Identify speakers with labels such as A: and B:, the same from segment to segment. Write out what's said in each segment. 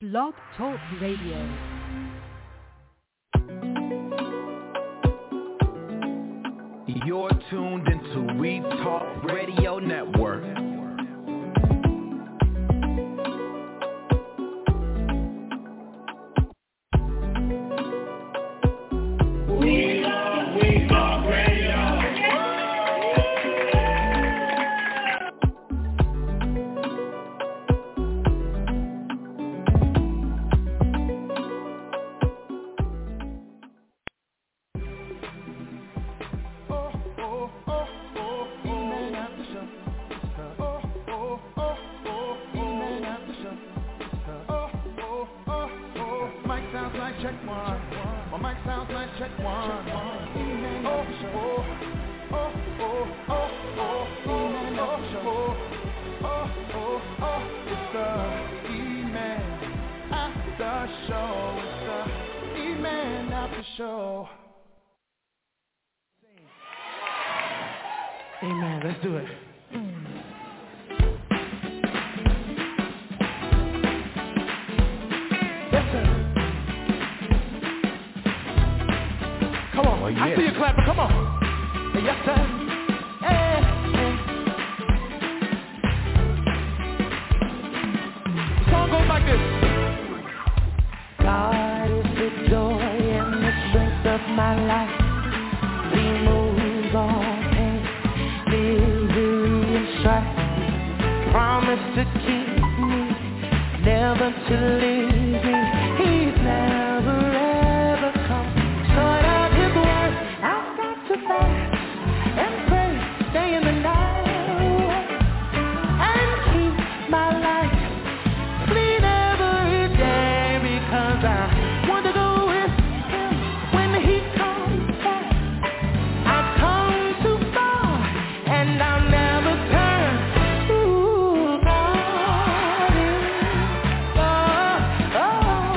A: Blog Talk Radio.
B: You're tuned into We Talk Radio Network.
C: We Talk Radio.
D: Amen. Let's do it. Yes, sir. Come on.
B: Oh, yes.
D: I see you clapping. Come on. Yes, sir. Hey, hey. Song goes like this. God is the joy and the strength of my life. He moves all pain, misery and strife. Promise to keep me, never to leave me. He's never ever come short of his word. I've got to fast and pray, stay in the night and keep my life clean every day, because I want to go with him when he comes back. I've come too far and I'll never turn. Ooh, God is, oh, oh.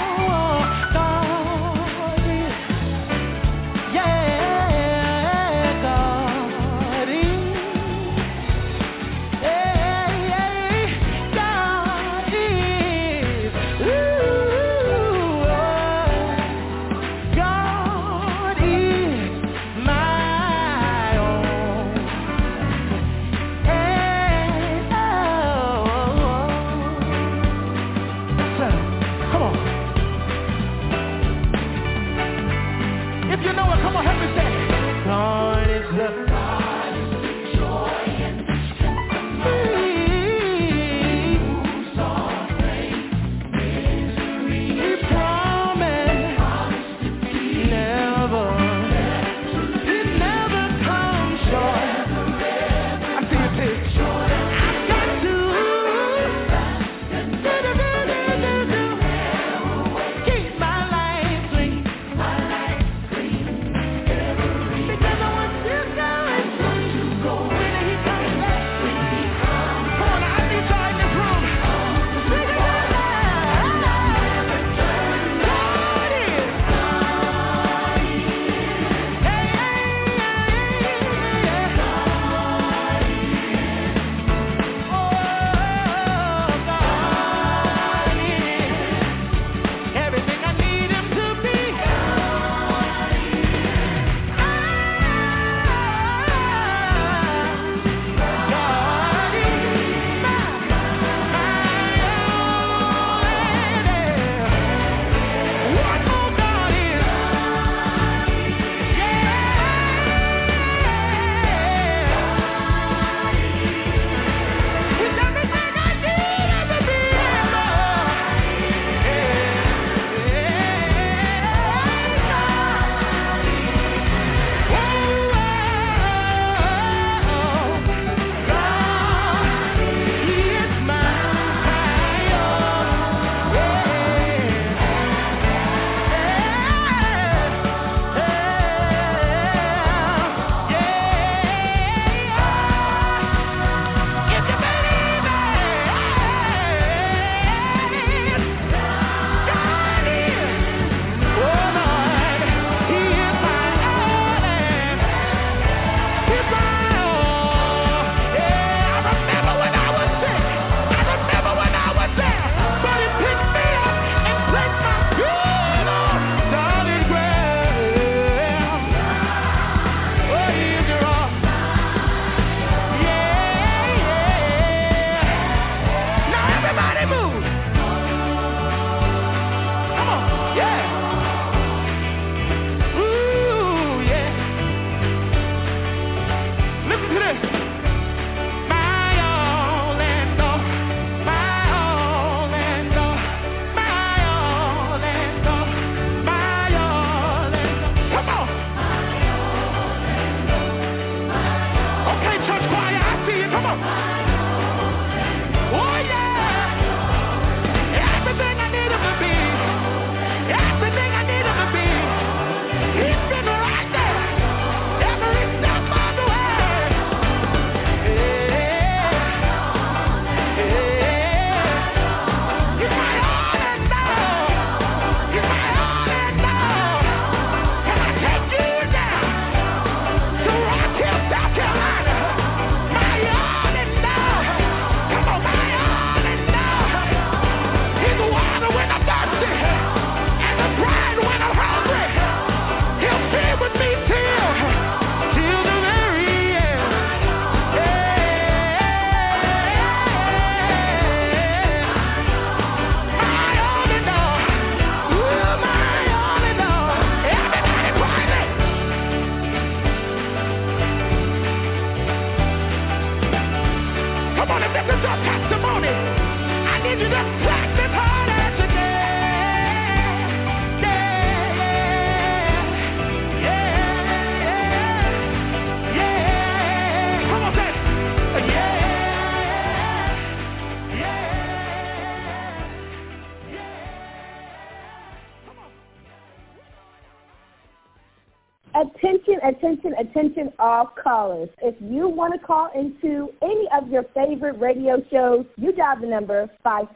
C: Attention, all callers. If you want to call into any of your favorite radio shows, you dial the number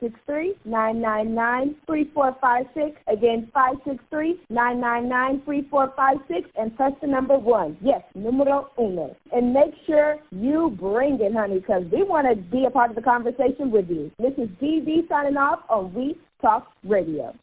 C: 563-999-3456. Again, 563-999-3456, and press the number 1. Yes, numero uno. And make sure you bring it, honey, because we want to be a part of the conversation with you. This is DB signing off on We Talk Radio.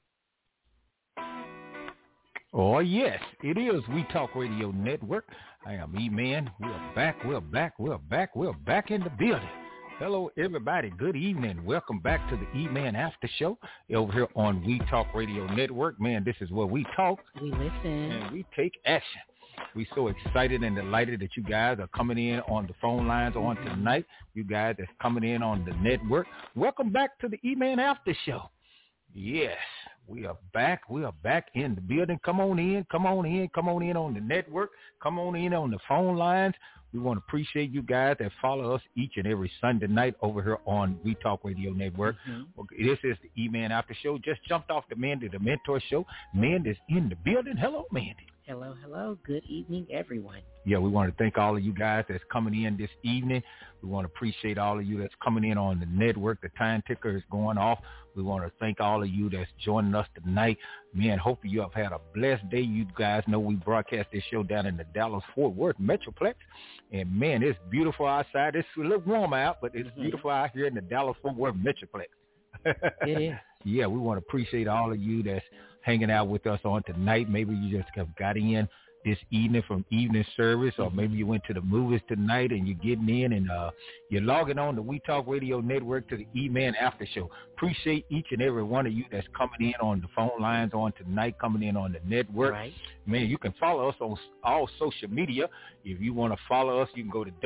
E: Oh, yes, it is We Talk Radio Network. I am E-Man. We're back in the building. Hello, everybody. Good evening. Welcome back to the E-Man After Show over here on We Talk Radio Network. Man, this is where we talk.
A: We listen.
E: And we take action. We're so excited and delighted that you guys are coming in on the phone lines on tonight. You guys that's coming in on the network. Welcome back to the E-Man After Show. Yes, we are back. We are back in the building. Come on in on the network. Come on in on the phone lines. We want to appreciate you guys that follow us each and every Sunday night over here on We Talk Radio Network. Okay, this is the E-Man After Show. Just jumped off the Mandy the Mentor Show. Mandy's in the building. Hello, Mandy.
A: Hello. Good evening, everyone.
E: Yeah, we want to thank all of you guys that's coming in this evening. We want to appreciate all of you that's coming in on the network. The time ticker is going off. We want to thank all of you that's joining us tonight. Man, hopefully you have had a blessed day. You guys know we broadcast this show down in the Dallas-Fort Worth Metroplex. And, man, it's beautiful outside. It's a little warm out, but it's beautiful out here in the Dallas-Fort Worth Metroplex.
A: It is.
E: Yeah, we want to appreciate all of you that's hanging out with us on tonight. Maybe you just have got in this evening from evening service, or maybe you went to the movies tonight and you're getting in and you're logging on to We Talk Radio Network to the E-Man After Show. Appreciate each and every one of you that's coming in on the phone lines on tonight, coming in on the network.
A: Right.
E: Man, you can follow us on all social media. If you want to follow us, you can go to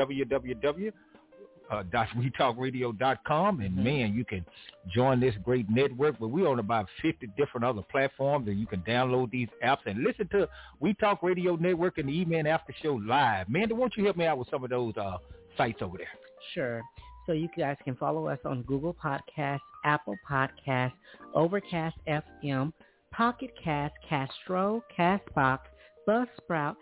E: www.wetalkradio.com, and man, you can join this great network. But we're on about 50 different other platforms, and you can download these apps and listen to We Talk Radio Network and the E-Man After Show live. Mandy, why don't you help me out with some of those sites over there?
A: Sure. So you guys can follow us on Google Podcasts, Apple Podcasts, Overcast FM, Pocket Cast, Castro, Castbox, Buzzsprout,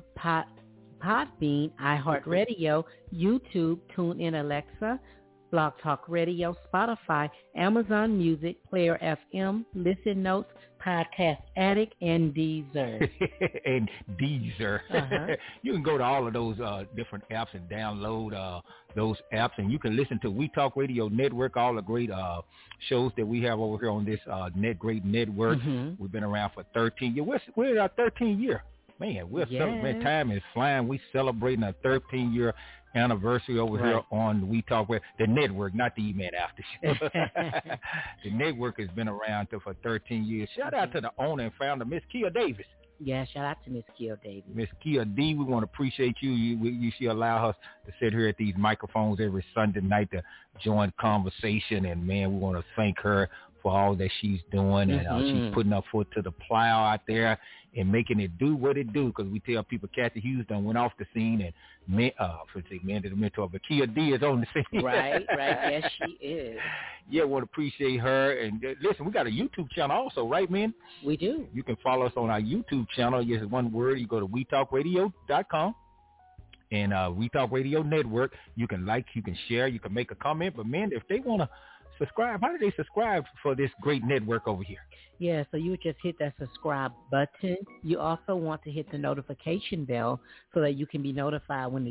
A: Podbean, iHeartRadio, YouTube, TuneIn, Alexa, Blog Talk Radio, Spotify, Amazon Music, Player FM, Listen Notes, Podcast Addict, and Deezer.
E: And Deezer. You can go to all of those different apps and download those apps, and you can listen to We Talk Radio Network, all the great shows that we have over here on this great network. We've been around for 13 years. We're in our 13th year. Man, we're celebrating. Time is flying. We're celebrating our 13-year anniversary over here on We Talk Radio, the network, not the E-Man After Show. The network has been around for 13 years. Shout out to the owner and founder, Miss Kia Davis.
A: Yeah, shout out to Miss Kia Davis.
E: Miss Kia D, we want to appreciate you. You should allow us to sit here at these microphones every Sunday night to join conversation. And, man, we want to thank her for all that she's doing, and she's putting her foot to the plow out there and making it do what it do, because we tell people Kathy Hughes done went off the scene, and Mandy the Mentor, but Kia D is on the scene.
A: Right, yes, she is.
E: Yeah, want to appreciate her. And listen, we got a YouTube channel also, right, man?
A: We do.
E: You can follow us on our YouTube channel. Yes, one word. You go to wetalkradio.com. And We Talk Radio Network. You can like, you can share, you can make a comment. But, man, if they want to subscribe, how do they subscribe for this great network over here?
A: Yeah, so you would just hit that subscribe button. You also want to hit the notification bell so that you can be notified when the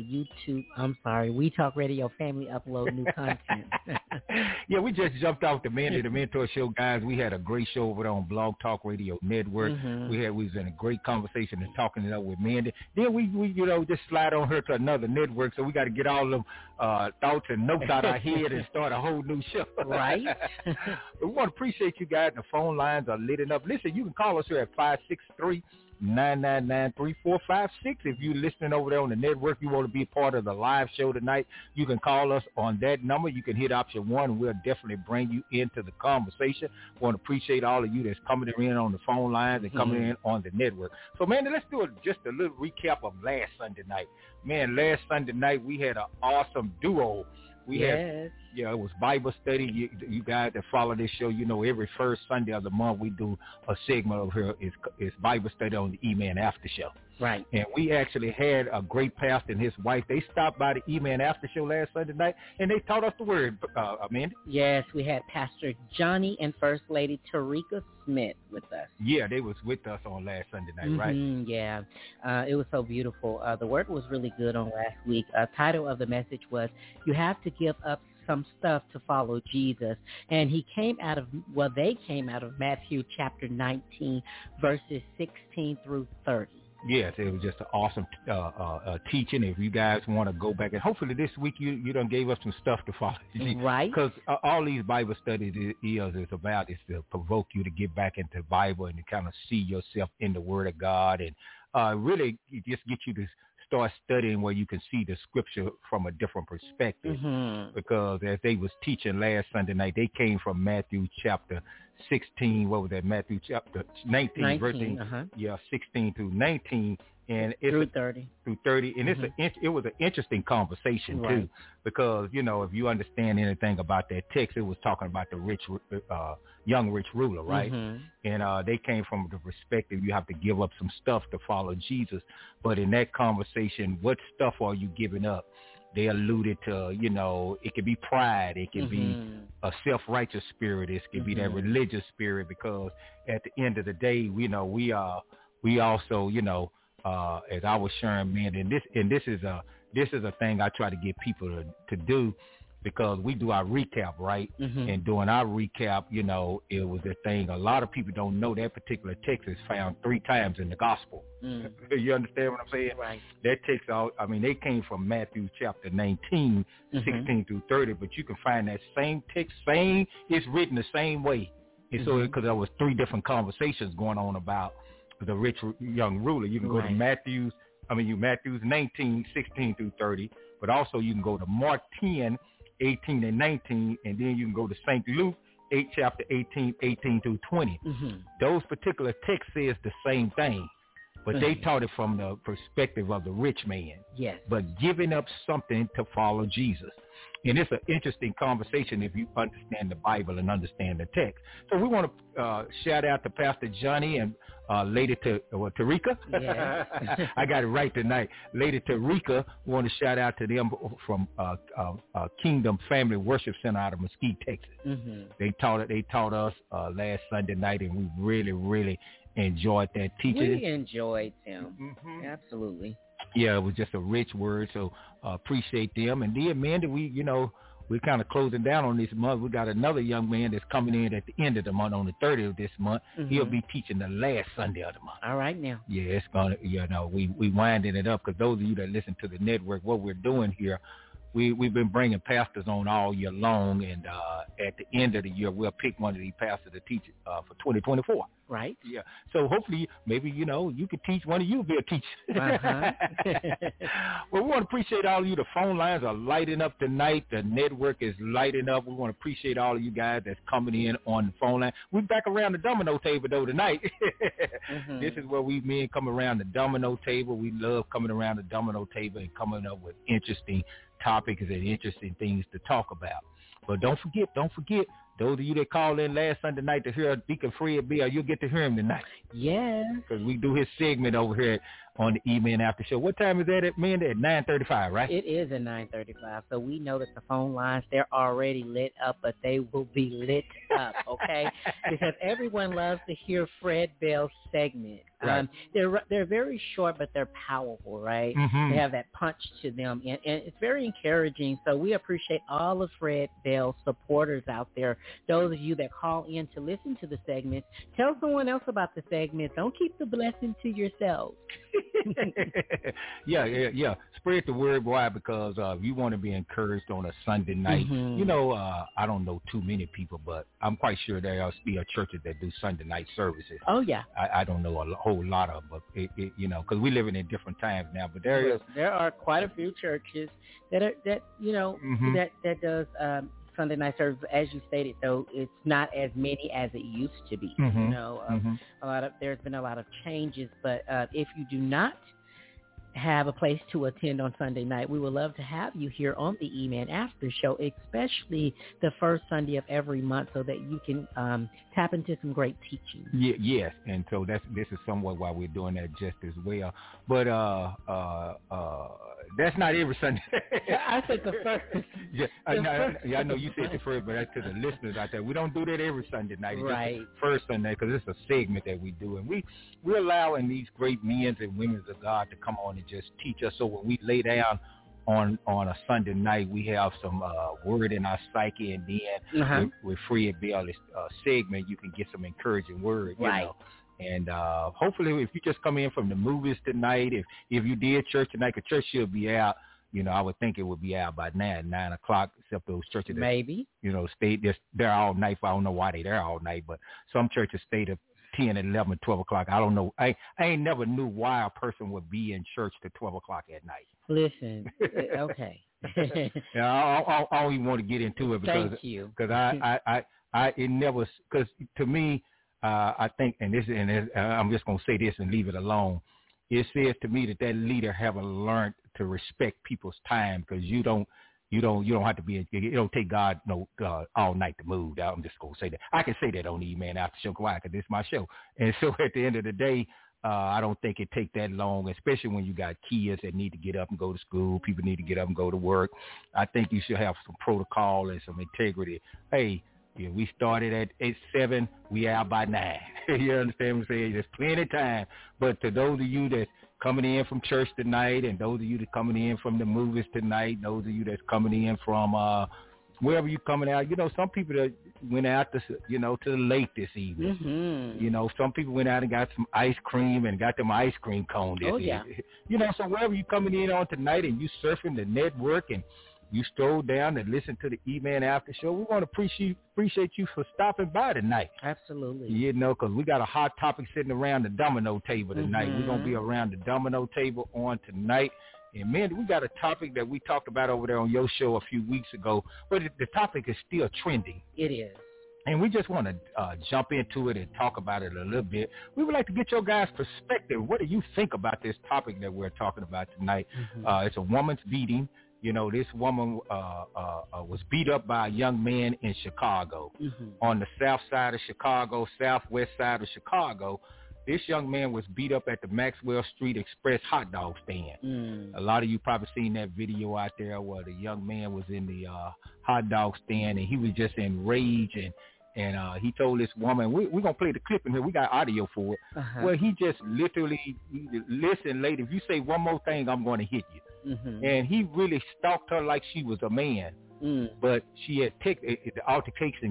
A: We Talk Radio family upload new content.
E: Yeah, we just jumped off the Mandy the Mentor Show, guys. We had a great show over there on Blog Talk Radio Network. We was in a great conversation and talking it up with Mandy. Then we just slide on her to another network, so we got to get all them thoughts and notes out of our head and start a whole new show.
A: Right.
E: We want to appreciate you guys. The phone lines are lit up. Listen, you can call us here at 563-999-3456. If you're listening over there on the network, you want to be a part of the live show tonight, you can call us on that number. You can hit option 1, and we'll definitely bring you into the conversation. We want to appreciate all of you that's coming in on the phone lines and coming in on the network. So, man, let's do just a little recap of last Sunday night. Man, last Sunday night we had an awesome duo. We had Yeah, it was Bible study. You guys that follow this show, you know, every first Sunday of the month we do a segment over here. It's Bible study on the E-Man After Show.
A: Right.
E: And we actually had a great pastor and his wife. They stopped by the E-Man After Show last Sunday night, and they taught us the word, Amanda.
A: Yes, we had Pastor Johnny and First Lady Tarika Smith with us.
E: Yeah, they was with us on last Sunday night, right?
A: Yeah, it was so beautiful. The word was really good on last week. Title of the message was, "You have to give up some stuff to follow Jesus." And they came out of Matthew chapter 19, verses 16 through 30.
E: Yes, it was just an awesome teaching. If you guys want to go back, and hopefully this week you done gave us some stuff to follow.
A: Right.
E: Because all these Bible studies is about is to provoke you to get back into the Bible and to kind of see yourself in the Word of God, and really just get you to start studying where you can see the scripture from a different perspective. Because as they was teaching last Sunday night, they came from Matthew chapter 16. What was that? Matthew chapter 19 verse 16 through 19, and it's
A: through 30.
E: And it was an interesting conversation too, because you know, if you understand anything about that text, it was talking about the young rich ruler, right? And they came from the perspective you have to give up some stuff to follow Jesus. But in that conversation, what stuff are you giving up? They alluded to, you know, it could be pride, it could be a self-righteous spirit, it could be that religious spirit, because at the end of the day, you know, we also, you know, as I was sharing, man, and this is a thing I try to get people to do, because we do our recap, right? And during our recap, you know, it was a thing. A lot of people don't know that particular text is found 3 times in the gospel. You understand what I'm saying?
A: Right.
E: That text, they came from Matthew chapter 19, 16 through 30, but you can find that same text, it's written the same way. And so, because there was 3 different conversations going on about the rich young ruler. You can go to Matthew's 19, 16 through 30, but also you can go to Mark 10, 18 and 19, and then you can go to St. Luke 8, chapter 18 through 20. Those particular texts says the same thing, but they taught it from the perspective of the rich man.
A: Yes.
E: But giving up something to follow Jesus. And it's an interesting conversation if you understand the Bible and understand the text. So we want to shout out to Pastor Johnny and Lady Tarika.
A: Yeah.
E: I got it right tonight. Lady Tarika, we want to shout out to them from Kingdom Family Worship Center out of Mesquite, Texas. They taught us last Sunday night, and we really, really enjoyed that teaching.
A: We enjoyed them. Absolutely.
E: Yeah, it was just a rich word, so appreciate them. And then, Amanda, we're kind of closing down on this month. We got another young man that's coming in at the end of the month, on the 30th of this month. He'll be teaching the last Sunday of the month.
A: All right now.
E: Yeah, it's going to, we winding it up, because those of you that listen to the network, what we're doing here, we've been bringing pastors on all year long, and at the end of the year, we'll pick one of these pastors to teach for 2024.
A: Right.
E: Yeah. So hopefully, maybe, you could teach, one of you will be a teacher. Well, we want to appreciate all of you. The phone lines are lighting up tonight. The network is lighting up. We want to appreciate all of you guys that's coming in on the phone line. We're back around the domino table, though, tonight. This is where men come around the domino table. We love coming around the domino table and coming up with interesting topics and interesting things to talk about. But don't forget, those of you that called in last Sunday night to hear Deacon Fred Bell, you'll get to hear him tonight.
A: Yeah.
E: Because we do his segment over here on the E-Man After Show. What time is that at 9:35, right?
A: It is at 9:35. So we know that the phone lines, they're already lit up, but they will be lit up, okay? Because everyone loves to hear Fred Bell's segment.
E: Right.
A: They're very short, but they're powerful, right? They have that punch to them, and it's very encouraging. So we appreciate all of Fred Bell's supporters out there. Those of you that call in to listen to the segments, tell someone else about the segments. Don't keep the blessing to yourselves.
E: Yeah. Spread the word, boy, because you want to be encouraged on a Sunday night. I don't know too many people, but I'm quite sure there are still churches that do Sunday night services.
A: Oh, yeah.
E: I don't know a whole lot of them, but because we're living in different times now. But there
A: are quite a few churches that does Sunday night service. As you stated, though, it's not as many as it used to be. There's been a lot of changes, but if you do not have a place to attend on Sunday night, we would love to have you here on the E-Man After Show, especially the first Sunday of every month, so that you can tap into some great teaching.
E: Yes, and so this is somewhat why we're doing that just as well. But that's not every Sunday.
A: I said the first.
E: I know you said the first, but that's to the listeners out there. We don't do that every Sunday night.
A: Right.
E: It's first Sunday, because it's a segment that we do, and we're allowing these great men and women of God to come on and just teach us. So when we lay down on a Sunday night, we have some word in our psyche, and then with Fred Bell's segment, you can get some encouraging word.
A: Right.
E: You know? And hopefully, if you just come in from the movies tonight, if you did church tonight, because church should be out, you know, I would think it would be out by 9 o'clock, except those churches that,
A: maybe,
E: you know, stay there all night. I don't know why they're there all night, but some churches stay to 10, 11, 12 o'clock. I don't know. I ain't never knew why a person would be in church to 12 o'clock at night.
A: Listen, okay.
E: I don't even want to get into it because it never, because to me, I think, and I'm just going to say this and leave it alone. It says to me that leader haven't learned to respect people's time, because you don't have to be. It don't take God all night to move. I'm just gonna say that. I can say that on the E-Man After Show, because this is my show. And so at the end of the day, I don't think it take that long, especially when you got kids that need to get up and go to school. People need to get up and go to work. I think you should have some protocol and some integrity. Hey, yeah, we started at 7, we out by 9. You understand what I'm saying? There's plenty of time. But to those of you that's coming in from church tonight, and those of you that's coming in from the movies tonight, those of you that's coming in from wherever you coming out, you know, some people that went out to the lake this evening. Mm-hmm. You know, some people went out and got some ice cream and got them ice cream cone this evening. You know, so wherever you coming in on tonight and you surfing the network and you stroll down and listen to the E-Man After Show, we want to appreciate you for stopping by tonight.
A: Absolutely.
E: You know, because we got a hot topic sitting around the domino table tonight. Mm-hmm. We're going to be around the domino table on tonight. And, man, we got a topic that we talked about over there on your show a few weeks ago, but the topic is still trending.
A: It is. And
E: we just want to jump into it and talk about it a little bit. We would like to get your guys' perspective. What do you think about this topic that we're talking about tonight? Mm-hmm. It's a woman's beating. You know, this woman was beat up by a young man in Chicago, on the south side of Chicago, southwest side of Chicago. This young man was beat up at the Maxwell Street Express hot dog stand. A lot of you probably seen that video out there where the young man was in the hot dog stand, and he was just enraged, and he told this woman, we're going to play the clip in here. We got audio for it. Well, he just literally, listen, lady, if you say one more thing, I'm going to hit you. And he really stalked her like she was a man. But she had the altercation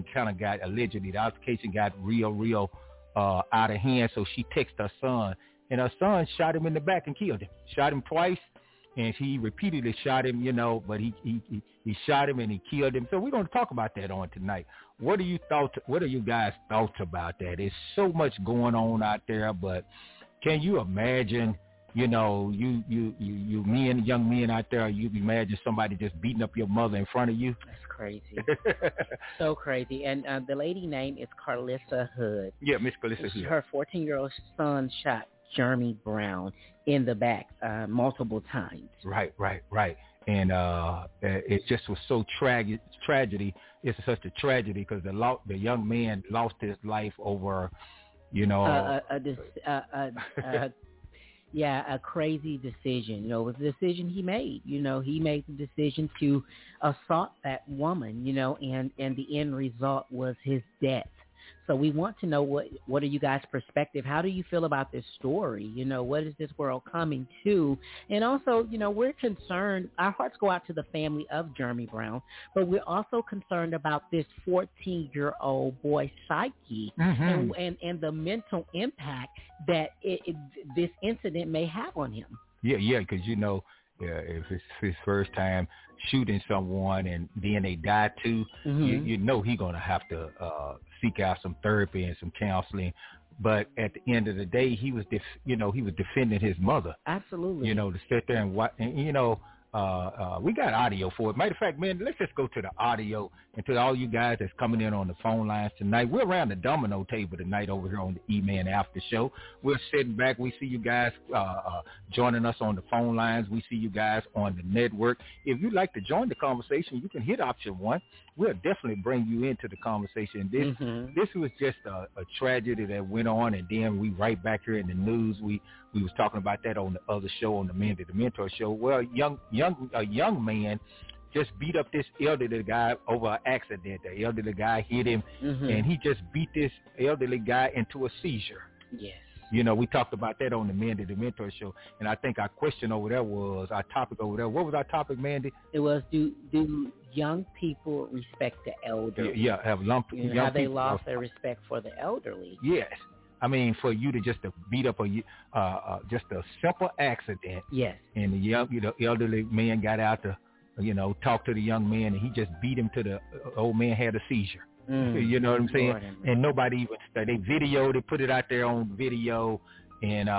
E: got real out of hand. So she texted her son, and her son shot him in the back and killed him. Shot him twice, and she repeatedly shot him, you know, but he shot him and he killed him. So we're going to talk about that on tonight. What are you guys' thoughts about that? There's so much going on out there, but can you imagine, you know, you young men out there, you imagine somebody just beating up your mother in front of you?
A: That's crazy. So crazy. And the lady name is Carlissa Hood.
E: Yeah, Miss Carlissa Hood.
A: Her 14-year-old son shot Jeremy Brown in the back multiple times.
E: Right. And it just was so tragedy. It's such a tragedy because the young man lost his life over, you know, a crazy decision. You know, it was a decision he made. You know, he made the decision to assault that woman, you know, and the end result was his death. So we want to know what are you guys' perspective? How do you feel about this story? You know, what is this world coming to? And also, you know, we're concerned. Our hearts go out to the family of Jeremy Brown, but we're also concerned about this 14-year-old boy's psyche and the mental impact that this incident may have on him. Yeah, because, you know, if it's his first time shooting someone and then they die too, you know he's going to have to seek out some therapy and some counseling. But at the end of the day, he was defending his mother.
A: Absolutely.
E: You know, to sit there and watch, and, you know, We got audio for it. Matter of fact, man, let's just go to the audio and to all you guys that's coming in on the phone lines tonight. We're around the domino table tonight over here on the E-Man After Show. We're sitting back. We see you guys joining us on the phone lines. We see you guys on the network. If you'd like to join the conversation, you can hit option 1. We'll definitely bring you into the conversation. This was just a tragedy that went on, and then we right back here in the news. We was talking about that on the other show, on the Mandy the Mentor show. Well, a young man just beat up this elderly guy over an accident. The elderly guy hit him, and he just beat this elderly guy into a seizure.
A: Yes.
E: You know, we talked about that on the Mandy the Mentor show, and I think our question over there was, our topic over there, what was our topic, Mandy?
A: It was, do young people respect the elderly?
E: Yeah, have young
A: have they lost their respect for the elderly?
E: Yes. I mean, for you to just to beat up just a simple accident.
A: Yes.
E: And the elderly man got out to, talk to the young man, and he just beat him to the old man had a seizure. You know what I'm saying? And nobody even they videoed it, put it out there on video, and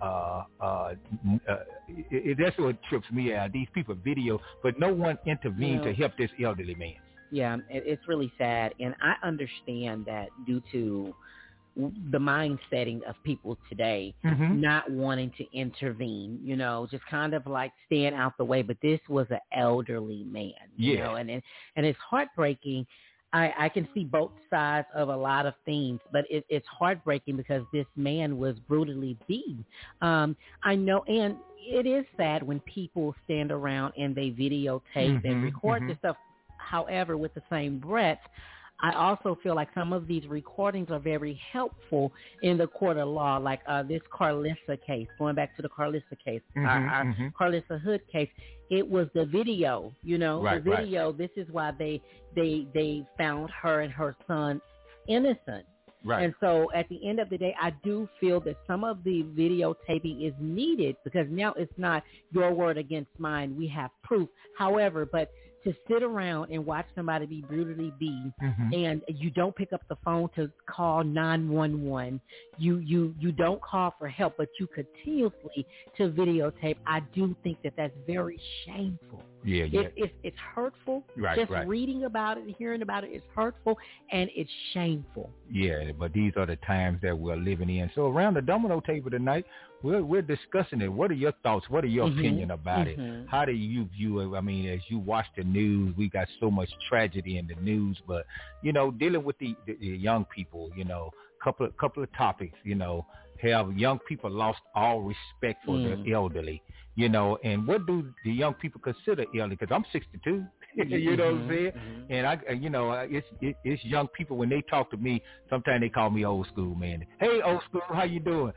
E: that's what trips me out. These people video, but no one intervened to help this elderly man.
A: Yeah, it's really sad, and I understand that due to the mind setting of people today, not wanting to intervene, just kind of like staying out the way. But this was an elderly man, you know, and it's heartbreaking. I can see both sides of a lot of things, but it's heartbreaking because this man was brutally beaten. I know, and it is sad when people stand around and they videotape and record this stuff. However, with the same breath, I also feel like some of these recordings are very helpful in the court of law, like this Carlissa case, going back to the Carlissa case, our Carlissa Hood case. It was the video, the video. Right. This is why they found her and her son innocent. Right. And so at the end of the day, I do feel that some of the videotaping is needed because now it's not your word against mine. We have proof. However, but to sit around and watch somebody be brutally beaten and you don't pick up the phone to call 911, you don't call for help, but you continuously to videotape, I do think that that's very shameful. Yeah. It's hurtful. Just reading about it and hearing about it is hurtful, and it's shameful.
E: Yeah, but these are the times that we're living in. So around the domino table tonight, we're discussing it. What are your thoughts? What are your opinion about it? How do you view it? I mean, as you watch the news, we got so much tragedy in the news, but, dealing with the young people, couple of topics, have young people lost all respect for the elderly, and what do the young people consider elderly? Because I'm 62, you know what I'm saying? And it's young people, when they talk to me, sometimes they call me old school, man. Hey, old school, how you doing?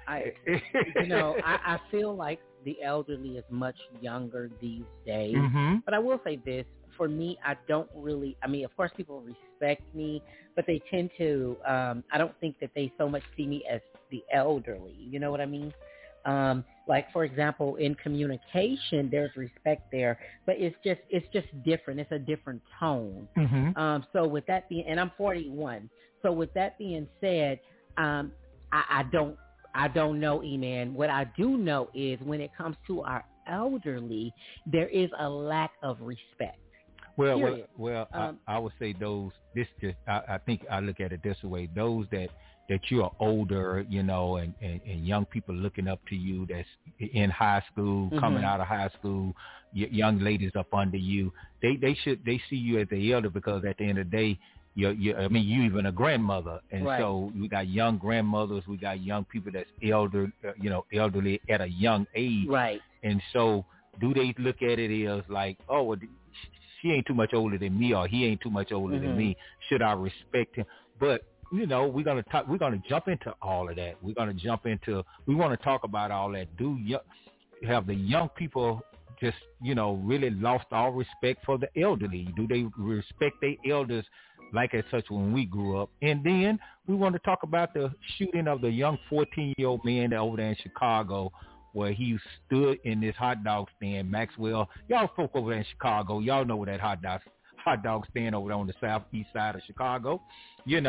A: I feel like the elderly is much younger these days, but I will say this. For me, I don't really, of course people respect me, but they tend to, I don't think that they so much see me as the elderly. You know what I mean? Like, for example, in communication, there's respect there, but it's just different. It's a different tone. So with that being, and I'm 41. So with that being said, I don't know, E-Man. What I do know is when it comes to our elderly, there is a lack of respect.
E: Well, I would say I think I look at it this way. Those that you are older, and young people looking up to you that's in high school, coming out of high school, young ladies up under you, they see you as the elder, because at the end of the day, you even a grandmother. And so we got young grandmothers, we got young people that's elderly at a young age. Right. And so do they look at it as like, oh, well, she ain't too much older than me, or he ain't too much older than me. Should I respect him? But we're gonna jump into all of that. We want to talk about all that. Have the young people just really lost all respect for the elderly? Do they respect their elders like as such when we grew up? And then we want to talk about the shooting of the young 14-year-old man over there in Chicago, where he stood in this hot dog stand. Maxwell, y'all folk over there in Chicago, y'all know where that hot dog stand over there on the southeast side of Chicago. He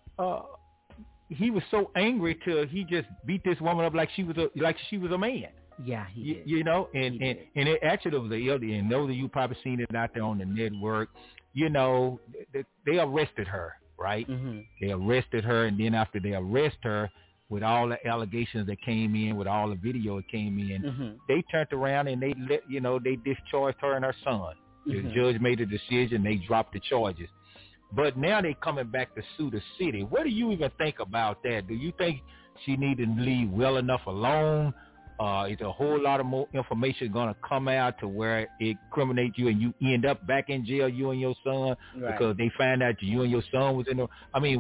E: was so angry till he just beat this woman up like she was a man.
A: Yeah, he did.
E: You know, and it actually was the elder, and those of you probably seen it out there on the network. You know, they arrested her, right?
A: Mm-hmm.
E: They arrested her, and then after they arrest her, with all the allegations that came in, with all the video that came in, they turned around and they discharged her and her son. The judge made a decision. They dropped the charges. But now they coming back to sue the city. What do you even think about that? Do you think she needed to leave well enough alone? Is a whole lot of more information going to come out to where it incriminates you and you end up back in jail, you and your son, because they find out you and your son was in there? I mean,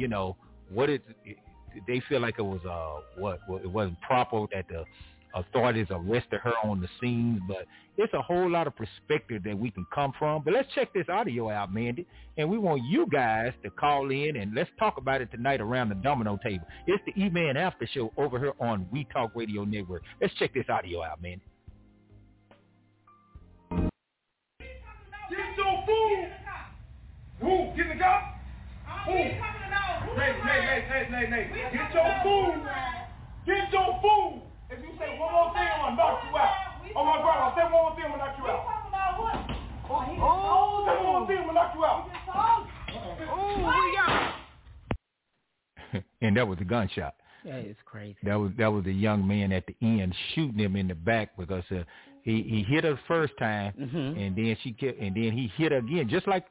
E: they feel like it was it wasn't proper that the authorities arrested her on the scene, but it's a whole lot of perspective that we can come from. But let's check this audio out, Mandy, and we want you guys to call in and let's talk about it tonight around the domino table. It's the E-Man After Show over here on We Talk Radio Network. Let's check this audio out, Mandy.
F: Get your food! Who? Get the cop? Who? Nay. Get your food! Get your food! If you say one more thing, I'm going to knock you out. Oh, my grandma, say one more thing, I'm going to knock you out.
G: Talking about what?
F: Say one more thing, I'm going to knock you out.
E: And that was a gunshot.
A: That is crazy.
E: That was the young man at the end shooting him in the back because he hit her the first time, and then he hit her again, just like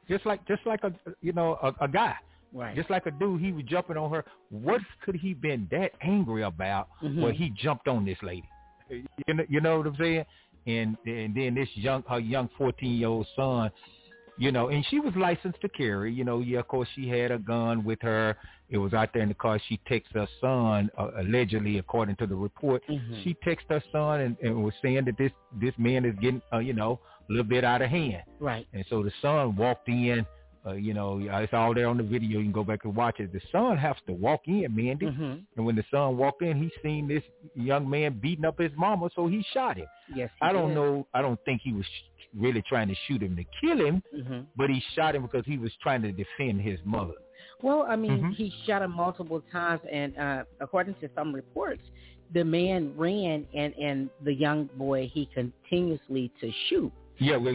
E: a guy.
A: Right.
E: Just like a dude, he was jumping on her. What could he been that angry about where he jumped on this lady? You know what I'm saying? And then this young 14-year-old son, and she was licensed to carry. Of course she had a gun with her. It was out there in the car. She texted her son, allegedly, according to the report. She texted her son and was saying that this man is getting, a little bit out of hand.
A: Right.
E: And so the son walked in. It's all there on the video. You can go back and watch it. The son has to walk in, Mandy. And when the son walked in, he seen this young man beating up his mama, so he shot him.
A: Yes,
E: I don't know. I don't think he was really trying to shoot him to kill him, but he shot him because he was trying to defend his mother.
A: Well, I mean, he shot him multiple times, and according to some reports, the man ran, and the young boy, he continuously to shoot.
E: Yeah, well,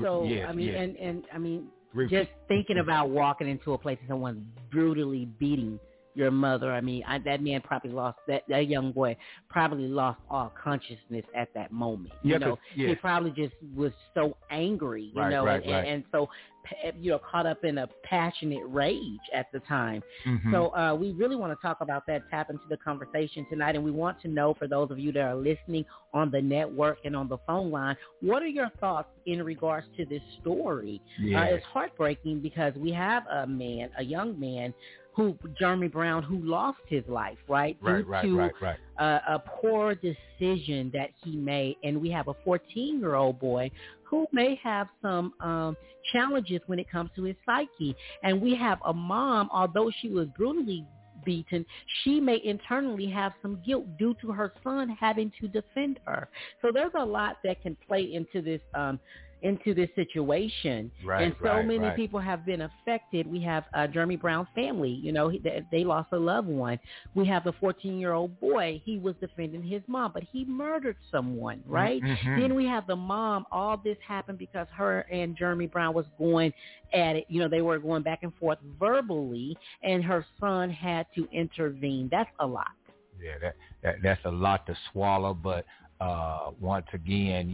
A: just thinking about walking into a place and someone brutally beating your mother. I mean, that man probably lost, that young boy probably lost all consciousness at that moment. He probably just was so angry, and so, caught up in a passionate rage at the time. So we really want to talk about that, tap into the conversation tonight. And we want to know, for those of you that are listening on the network and on the phone line, what are your thoughts in regards to this story? It's heartbreaking because we have a young man, Jeremy Brown, who lost his life, due to a poor decision that he made. And we have a 14-year-old boy who may have some challenges when it comes to his psyche. And we have a mom, although she was brutally beaten, she may internally have some guilt due to her son having to defend her. So there's a lot that can play into this situation. And so many people have been affected. We have Jeremy Brown's family, they lost a loved one. We have a 14-year-old boy. He was defending his mom, but he murdered someone, right? Then we have the mom. All this happened because her and Jeremy Brown was going at it. They were going back and forth verbally, and her son had to intervene. That's a lot.
E: Yeah, that's a lot to swallow. But once again,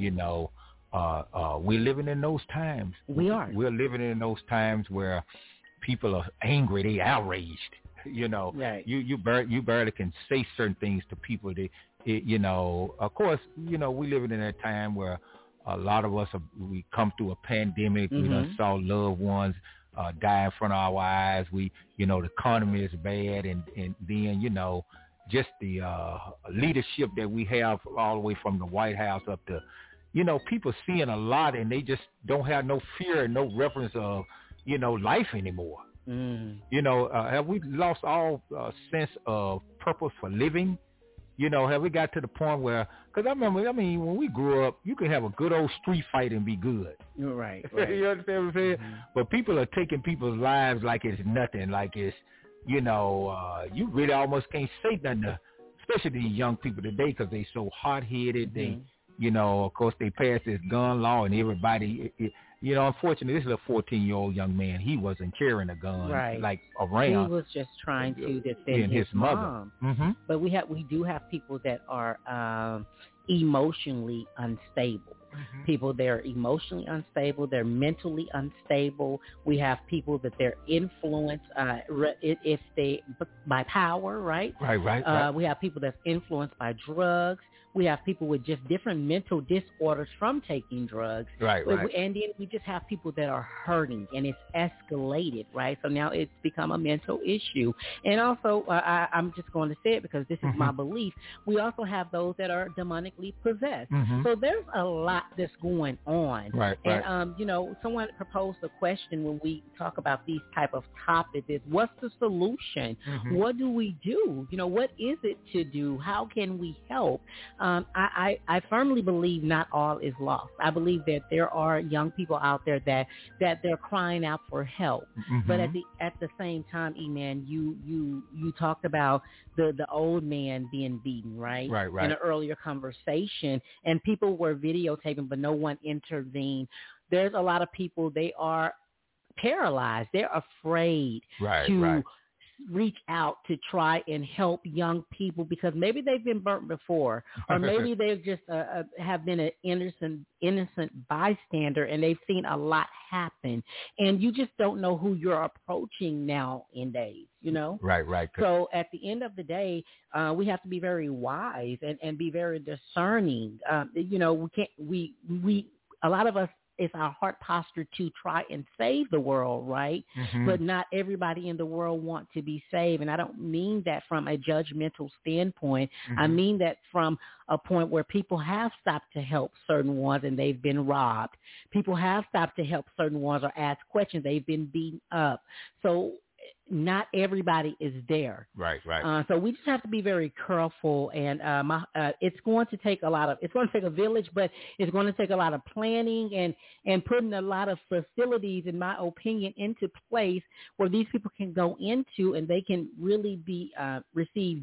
E: we're living in those times. We're living in those times where people are angry, they outraged. You barely can say certain things to people. Of course, we living in a time where a lot of us we come through a pandemic. We done saw loved ones die in front of our eyes. The economy is bad, and then just the leadership that we have all the way from the White House up to. People seeing a lot, and they just don't have no fear and no reference of, life anymore. Have we lost all sense of purpose for living? Have we got to the point where, because when we grew up, you could have a good old street fight and be good.
A: Right.
E: You understand what I'm saying? But people are taking people's lives like it's nothing, like it's, you really almost can't say nothing to especially these young people today, because they so hot-headed. They, you know, of course, they passed this gun law, and everybody, you know, unfortunately, this is a 14-year-old young man. He wasn't carrying a gun like around.
A: He was just trying to defend his mom.
E: Mm-hmm.
A: But we do have people that are emotionally unstable. People that are emotionally unstable, they're mentally unstable. We have people that they're influenced if they by power, right?
E: Right.
A: We have people that's influenced by drugs. We have people with just different mental disorders from taking drugs.
E: Right.
A: And then we just have people that are hurting, and it's escalated, right? So now it's become a mental issue. And also, I'm just going to say it because this is my belief, we also have those that are demonically possessed. So there's a lot that's going on.
E: Right.
A: And, you know, someone proposed a question when we talk about these type of topics is, what's the solution? What do we do? You know, what is it to do? How can we help? I firmly believe not all is lost. I believe that there are young people out there that they're crying out for help. But at the same time, E-Man, you talked about the old man being beaten, right?
E: Right.
A: In an earlier conversation, and people were videotaping, but no one intervened. There's a lot of people, they are paralyzed. They're afraid to reach out to try and help young people because maybe they've been burnt before, or maybe they've just have been an innocent bystander, and they've seen a lot happen, and you just don't know who you're approaching nowadays, you know?
E: Right.
A: So at the end of the day, we have to be very wise and be very discerning. You know, we a lot of us, it's our heart posture to try and save the world, right? But not everybody in the world want to be saved. And I don't mean that from a judgmental standpoint. I mean that from a point where people have stopped to help certain ones and they've been robbed. People have stopped to help certain ones or ask questions. They've been beaten up. So not everybody is there.
E: Right.
A: So we just have to be very careful, and it's going to take a village, but it's going to take a lot of planning and putting a lot of facilities, in my opinion, into place where these people can go into and they can really receive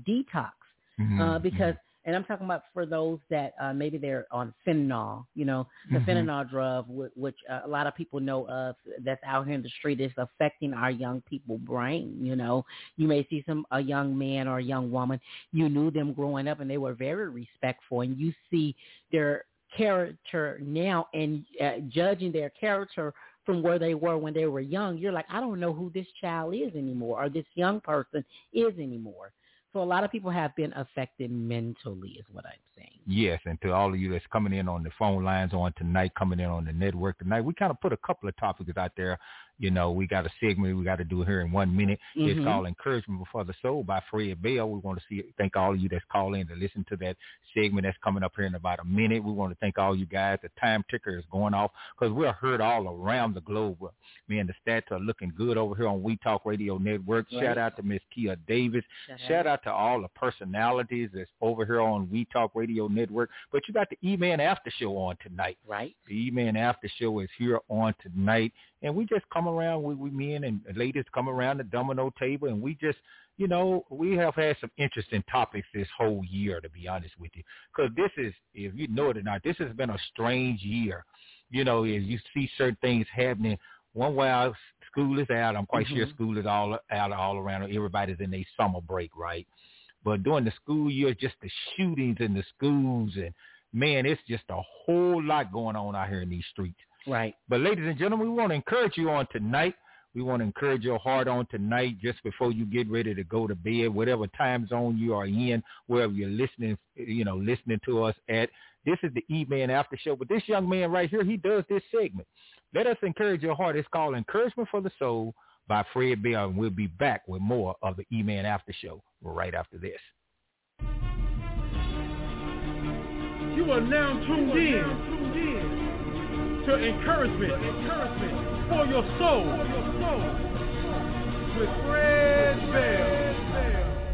A: detox because. And I'm talking about for those that maybe they're on fentanyl, you know, the fentanyl drug, which a lot of people know of, that's out here in the street, is affecting our young people brain. You know, you may see a young man or a young woman, you knew them growing up and they were very respectful, and you see their character now and judging their character from where they were when they were young. You're like, I don't know who this child is anymore, or this young person is anymore. So a lot of people have been affected mentally is what I'm saying.
E: Yes, and to all of you that's coming in on the phone lines on tonight, coming in on the network tonight, we kind of put a couple of topics out there. You know, we got a segment we got to do here in 1 minute. It's called Encouragement for the Soul by Fred Bell. We want to thank all of you that's calling to listen to that segment that's coming up here in about a minute. We want to thank all you guys. The time ticker is going off because we're heard all around the globe. Man, the stats are looking good over here on We Talk Radio Network. Right. Shout out to Miss Kia Davis. Shout out to all the personalities that's over here on We Talk Radio Network. But you got the E-Man After Show on tonight.
A: Right.
E: The E-Man After Show is here on tonight. And we just come around, we men and ladies come around the domino table, and we just, you know, we have had some interesting topics this whole year, to be honest with you. Because this is, if you know it or not, this has been a strange year. You know, as you see certain things happening. One while school is out, I'm quite sure school is all out all around. Everybody's in their summer break, right? But during the school year, just the shootings in the schools, and, man, it's just a whole lot going on out here in these streets.
A: Right.
E: But ladies and gentlemen, we want to encourage you on tonight. We want to encourage your heart on tonight just before you get ready to go to bed, whatever time zone you are in, wherever you're listening to us at. This is the E-Man After Show. But this young man right here, he does this segment. Let us encourage your heart. It's called Encouragement for the Soul by Fred Bell. And we'll be back with more of the E-Man After Show right after this.
F: You are now tuned in to encouragement for your soul with Fred Bell.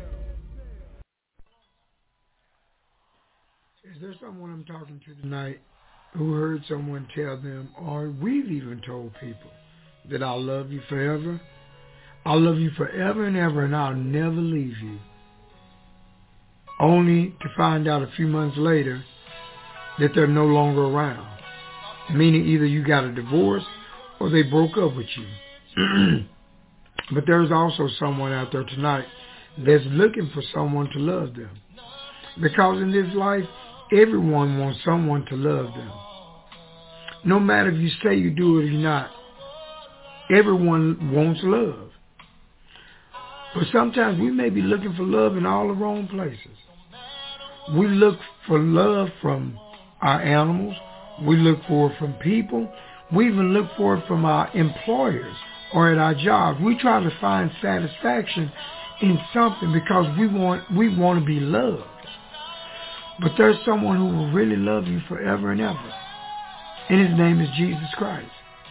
G: Is there someone I'm talking to tonight who heard someone tell them, or we've even told people, that I'll love you forever? I'll love you forever and ever, and I'll never leave you. only to find out a few months later that they're no longer around. Meaning either you got a divorce or they broke up with you. But there's also someone out there tonight that's looking for someone to love them. Because in this life, everyone wants someone to love them. No matter if you say you do it or not, everyone wants love. But sometimes we may be looking for love in all the wrong places. We look for love from our animals. We look for it from people. We even look for it from our employers or at our jobs. We try to find satisfaction in something because we want to be loved. But there's someone who will really love you forever and ever. And his name is Jesus Christ.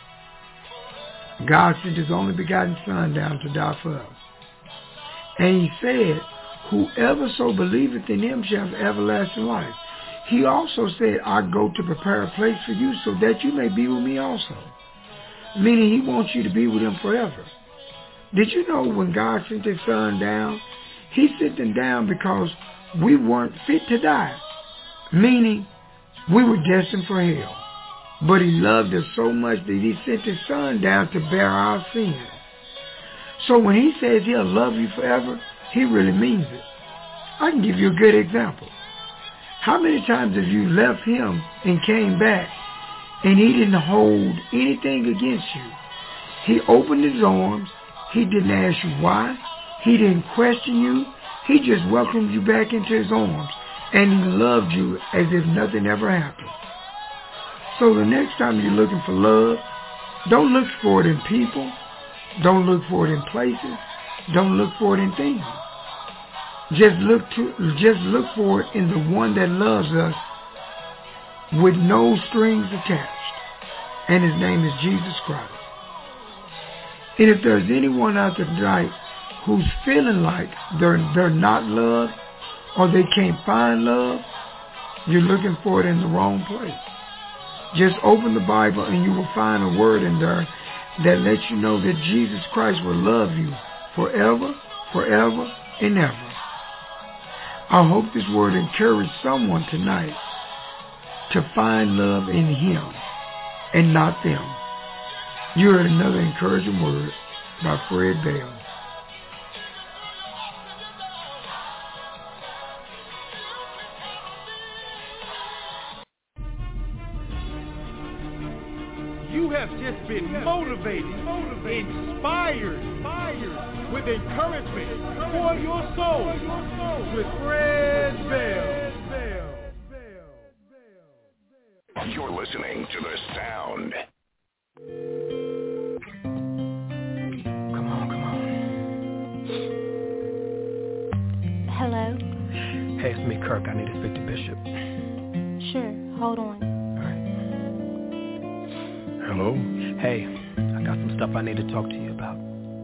G: God sent his only begotten Son down to die for us. And he said, whoever so believeth in him shall have everlasting life. He also said, I go to prepare a place for you so that you may be with me also. Meaning he wants you to be with him forever. Did you know when God sent his Son down, he sent him down because we weren't fit to die. Meaning we were destined for hell. But he loved us so much that he sent his Son down to bear our sins. So when he says he'll love you forever, he really means it. I can give you a good example. How many times have you left him and came back and he didn't hold anything against you? He opened his arms. He didn't ask you why. He didn't question you. He just welcomed you back into his arms. And he loved you as if nothing ever happened. So the next time you're looking for love, don't look for it in people. Don't look for it in places. Don't look for it in things. Just look for it in the one that loves us with no strings attached. And his name is Jesus Christ. And if there's anyone out there tonight who's feeling like they're not loved or they can't find love, you're looking for it in the wrong place. Just open the Bible and you will find a word in there that lets you know that Jesus Christ will love you forever, forever, and ever. I hope this word encouraged someone tonight to find love in him and not them. You heard another encouraging word by Fred Bell.
F: You have just been motivated, inspired with encouragement for your soul with Fred Bell.
H: You're listening to The Sound.
I: Come on. Hello?
J: Hey, it's me, Kirk. I need to speak to Bishop.
I: Sure, hold on.
H: Hello?
J: Hey, I got some stuff I need to talk to you about.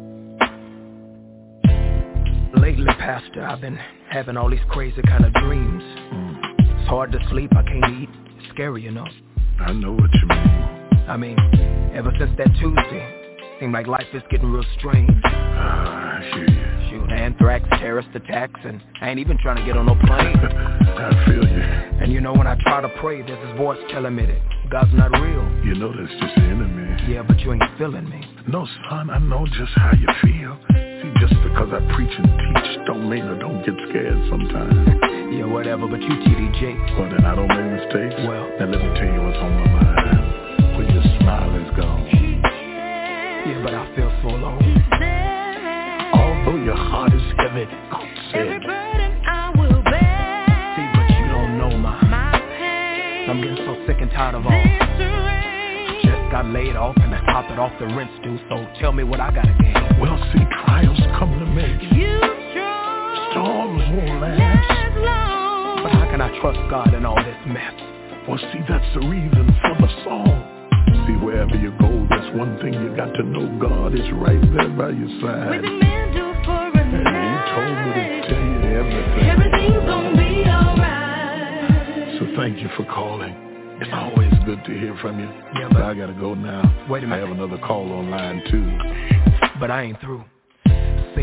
J: Lately, Pastor, I've been having all these crazy kind of dreams. It's hard to sleep, I can't eat. It's scary, you know.
H: I know what you mean.
J: I mean, ever since that Tuesday, seemed like life is getting real strange.
H: I hear you.
J: Shoot, anthrax, terrorist attacks, and I ain't even trying to get on no plane.
H: I feel you.
J: And you know, when I try to pray, there's this voice telling me that God's not real.
H: You know that's just the enemy.
J: Yeah, but you ain't feeling me.
H: No, son, I know just how you feel. See, just because I preach and teach don't mean I don't get scared sometimes.
J: Yeah, whatever, but you TD Jakes.
H: Well, then I don't make mistakes.
J: Well,
H: now let me tell you what's on my mind. When your smile is gone.
J: Yeah, but I feel so alone.
H: Although your heart is heavy, God said.
D: Every burden I will bear.
J: See, but you don't know my pain. I'm getting so sick and tired of all. Just got laid off and I top it off the rent's due. So tell me what I gotta gain.
H: Well, see, trials come to make
D: you strong.
H: Storms won't last
D: long.
J: But how can I trust God in all this mess?
H: Well, see, that's the reason for the song. See, wherever you go, that's one thing you got to know. God is right there by your side.
D: With the man do for a
H: and he told me to tell you everything.
D: Everything's gonna be alright.
H: So thank you for calling. It's always good to hear from you.
J: Yeah,
H: but I gotta go now.
J: Wait a minute.
H: I have another call online too.
J: But I ain't through. See,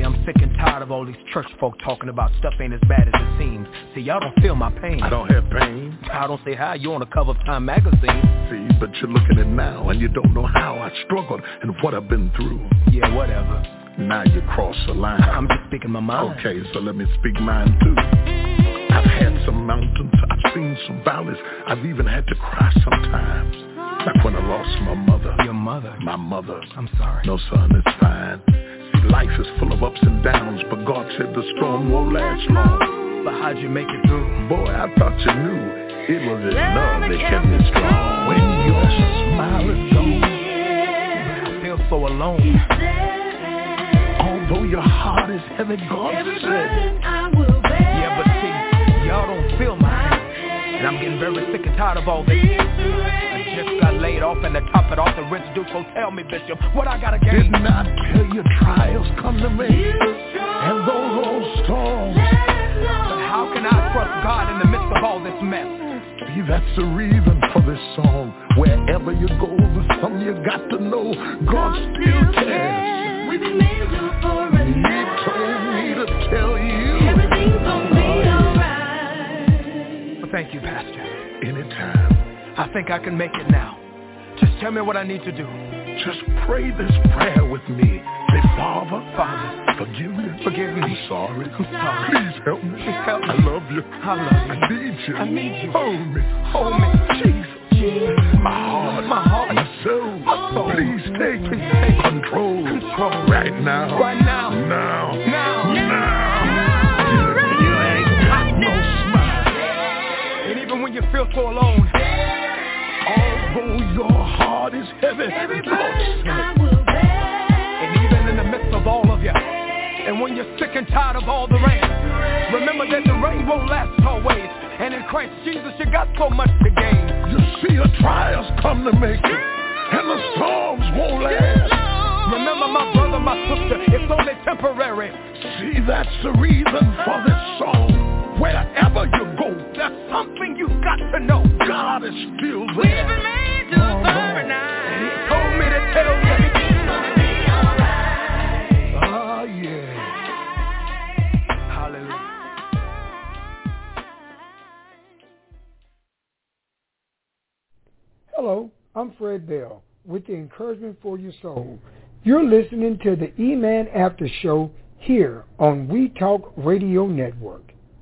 J: I'm sick and tired of all these church folk talking about stuff ain't as bad as it seems. See, y'all don't feel my pain.
H: I don't have pain.
J: I don't say how, you on the cover of Time magazine.
H: See, but you're looking at now and you don't know how I struggled and what I've been through.
J: Yeah, whatever.
H: Now you cross the line.
J: I'm just speaking my mind.
H: Okay, so let me speak mine too. I've had some mountains, I've seen some valleys, I've even had to cry sometimes. Like when I lost my mother.
J: Your mother?
H: My mother.
J: I'm sorry.
H: No, son, it's fine. See, life is full of ups and downs, but God said the storm won't last long.
J: But how'd you make it through?
H: Boy, I thought you knew it was His love that kept me strong. When your smile is gone,
J: I feel so alone.
H: Although your heart is heavy, God said,
J: yeah, but see, y'all don't feel my pain. And I'm getting very sick and tired of all this. I just got laid off and to top it off the rich dude. So tell me, Bishop, what I gotta gain?
H: Didn't I tell you trials come to me? And those old storms.
J: But how can I trust God in the midst of all this mess?
H: See, that's the reason for this song. Wherever you go, there's something you got to know. God still cares.
D: We've been made for a
H: He told me to tell you
D: everything's gonna be alright.
J: Well, thank you, Pastor.
H: Anytime.
J: I think I can make it now. Just tell me what I need to do.
H: Just pray this prayer with me. Say, Father, forgive me.
J: Forgive me.
H: I'm sorry.
J: I'm sorry.
H: Please help me.
J: Please help me.
H: I love you.
J: I love you.
H: I need you.
J: I need you.
H: Hold me.
J: Hold me.
H: Jesus. My heart. My soul.
J: My soul.
H: Please take control.
J: Control.
H: Right now.
J: Right now.
H: Now.
J: Now.
H: You ain't got no smile.
J: And even when you feel so alone,
H: although your heart is heavy,
J: and even in the midst of all of you, and when you're sick and tired of all the rain, remember that the rain won't last always. And in Christ Jesus, you got so much to gain.
H: You see, the trials come to make it, and the storms won't last.
J: Remember, my brother, my sister, it's only temporary.
H: See, that's the reason for this song. Wherever you go,
J: there's something you've got to know.
H: God is still there.
J: We've been made to overnight. And He told me to tell you everything's gonna be alright.
H: Oh, yeah.
J: Hallelujah.
G: Hello, I'm Fred Bell with the Encouragement for Your Soul. You're listening to the E-Man After Show here on We Talk Radio Network.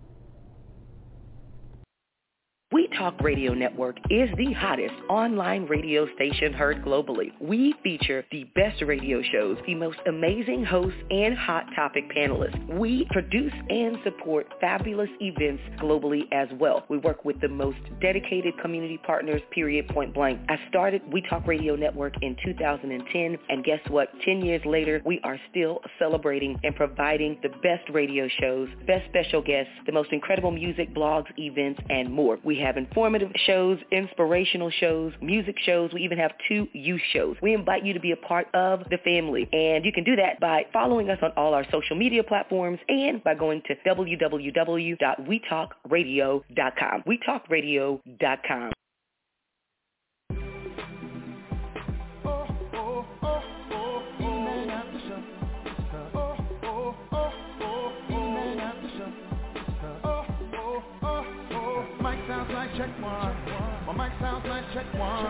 K: We Talk Radio Network is the hottest online radio station heard globally. We feature the best radio shows, the most amazing hosts, and hot topic panelists. We produce and support fabulous events globally as well. We work with the most dedicated community partners, period, point blank. I started We Talk Radio Network in 2010, and guess what? 10 years later, we are still celebrating and providing the best radio shows, best special guests, the most incredible music, blogs, events, and more. We have informative shows, inspirational shows, music shows. We even have 2 youth shows. We invite you to be a part of the family, and you can do that by following us on all our social media platforms and by going to www.wetalkradio.com. wetalkradio.com.
F: Check one. My mic sounds like check one.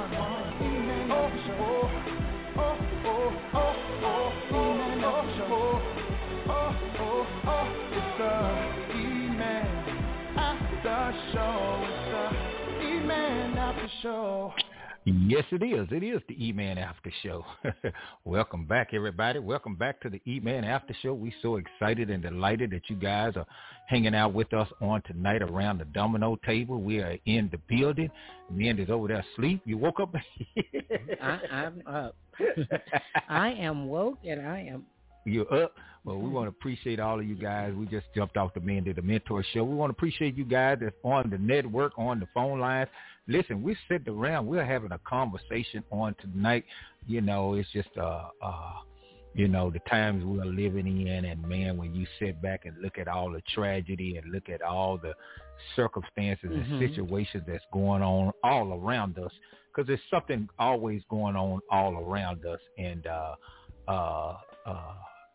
F: It's the E-Man After Show. It's the E-Man After Show.
E: Yes, it is. It is the E-Man After Show. Welcome back, everybody. Welcome back to the E-Man After Show. We're so excited and delighted that you guys are hanging out with us on tonight around the domino table. We are in the building. Man is over there asleep. You woke up?
A: I'm up. I am woke and I am.
E: You're up? Well, we want to appreciate all of you guys. We just jumped off the Man Did the Mentor Show. We want to appreciate you guys that's on the network, on the phone lines. Listen, we're sitting around. We're having a conversation on tonight. You know, it's just, you know, the times we're living in. And, man, when you sit back and look at all the tragedy and look at all the circumstances and situations that's going on all around us, because there's something always going on all around us. And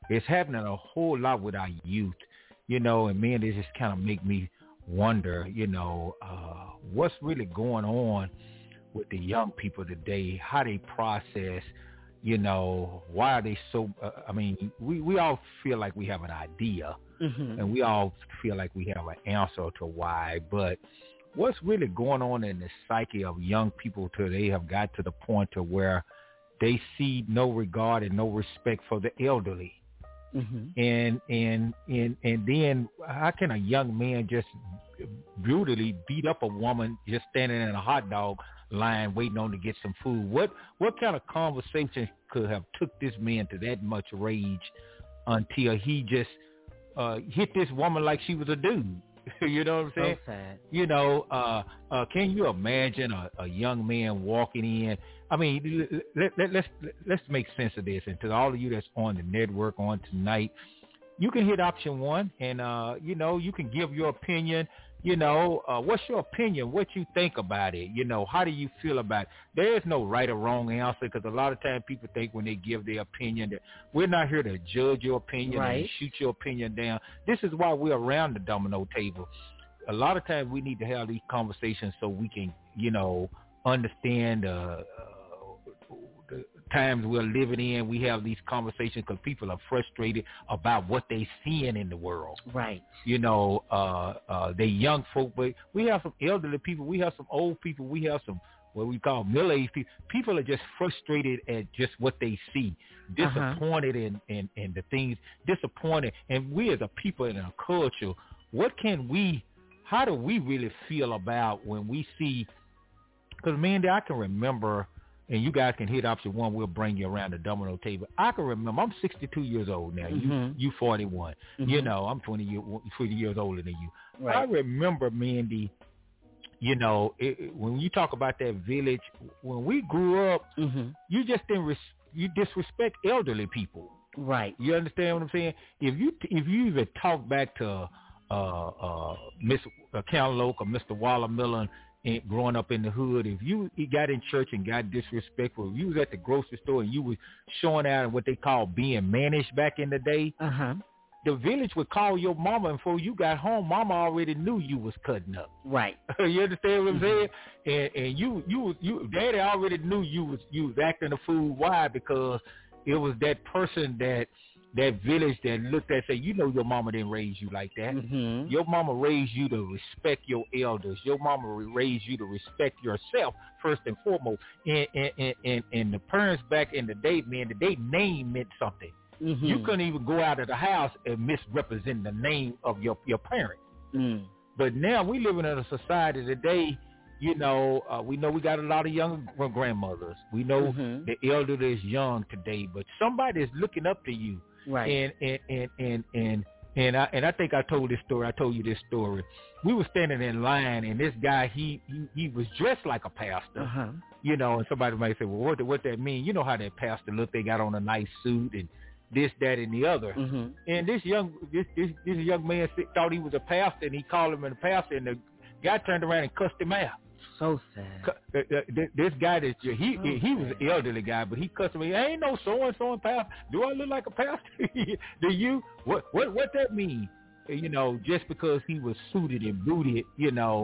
E: it's happening a whole lot with our youth, you know, and man, it just kind of make me wonder, you know, what's really going on with the young people today, how they process, you know, why are they so, I mean, we all feel like we have an idea, and we all feel like we have an answer to why, but what's really going on in the psyche of young people till they have got to the point to where they see no regard and no respect for the elderly. And then how can a young man just brutally beat up a woman just standing in a hot dog line waiting on to get some food? What kind of conversation could have took this man to that much rage until he just hit this woman like she was a dude? You know what I'm saying?
A: So sad.
E: You know, can you imagine a young man walking in? I mean, let's make sense of this. And to all of you that's on the network on tonight, you can hit option 1, and you know, you can give your opinion. You know, what's your opinion? What you think about it? You know, how do you feel about it? There is no right or wrong answer, because a lot of times people think when they give their opinion that we're not here to judge your opinion and shoot your opinion down. This is why we're around the domino table. A lot of times we need to have these conversations so we can, you know, understand the times we're living in. We have these conversations because people are frustrated about what they seeing in the world.
A: Right.
E: You know, they young folk, but we have some elderly people. We have some old people. We have some what we call middle-aged people. People are just frustrated at just what they see, disappointed in the things, disappointed. And we as a people in a culture, how do we really feel about when we see, because, Mandy, I can remember, and you guys can hit option 1, we'll bring you around the domino table. I can remember, I'm 62 years old now. You 41. You know, I'm 20 years older than you. Right. I remember, Mandy, you know, when you talk about that village, when we grew up, you just didn't you disrespect elderly people.
A: Right.
E: You understand what I'm saying? If you even talk back to Miss Cantaloupe or Mr. Waller and growing up in the hood, if you got in church and got disrespectful, if you was at the grocery store and you was showing out what they call being mannish back in the day, the village would call your mama, and before you got home, mama already knew you was cutting up.
A: Right.
E: You understand what I'm saying? And you daddy already knew you was acting a fool. Why? Because it was that person that village that looked at, say, you know, your mama didn't raise you like that. Your mama raised you to respect your elders. Your mama raised you to respect yourself first and foremost. And the parents back in the day, man, their name meant something. You couldn't even go out of the house and misrepresent the name of your parents. But now we living in a society today, you know, we know we got a lot of young grandmothers. We know the elderly is young today, but somebody is looking up to you. Right. And I think I told this story. I told you this story. We were standing in line, and this guy, he was dressed like a pastor. You know, and somebody might say, well, what that mean? You know how that pastor look? They got on a nice suit and this, that, and the other. And this young man thought he was a pastor, and he called him a pastor, and the guy turned around and cussed him out.
A: So sad.
E: This guy that he was an elderly guy, but he cussed me. I ain't no so-and-so pastor. Do I look like a pastor? Do you? What that mean? You know, just because he was suited and booted, you know.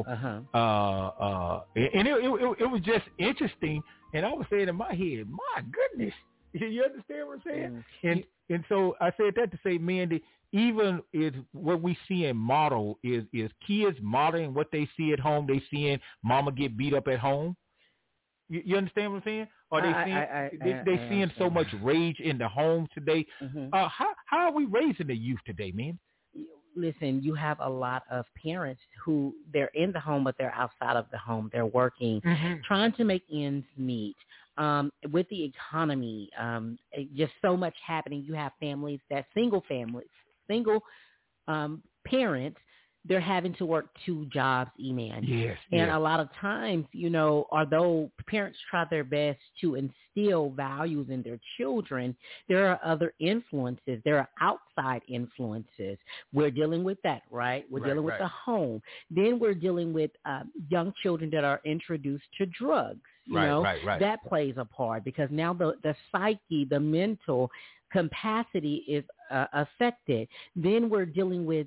E: And it was just interesting. And I was saying in my head, my goodness, you understand what I'm saying? And so I said that to say, Mandy, even is what we see in model is kids modeling what they see at home. They seeing mama get beat up at home. You understand what I'm saying? Or they seeing so much rage in the home today. How are we raising the youth today, man?
A: Listen, you have a lot of parents who they're in the home, but they're outside of the home. They're working, trying to make ends meet. With the economy, just so much happening. You have families that single parents they're having to work 2 jobs, E-Man.
E: Yes.
A: And a lot of times, although parents try their best to instill values in their children, there are other influences. There are outside influences. We're dealing with that, right? We're dealing with the home. Then we're dealing with young children that are introduced to drugs. That plays a part because now the psyche, the mental capacity is affected. Then we're dealing with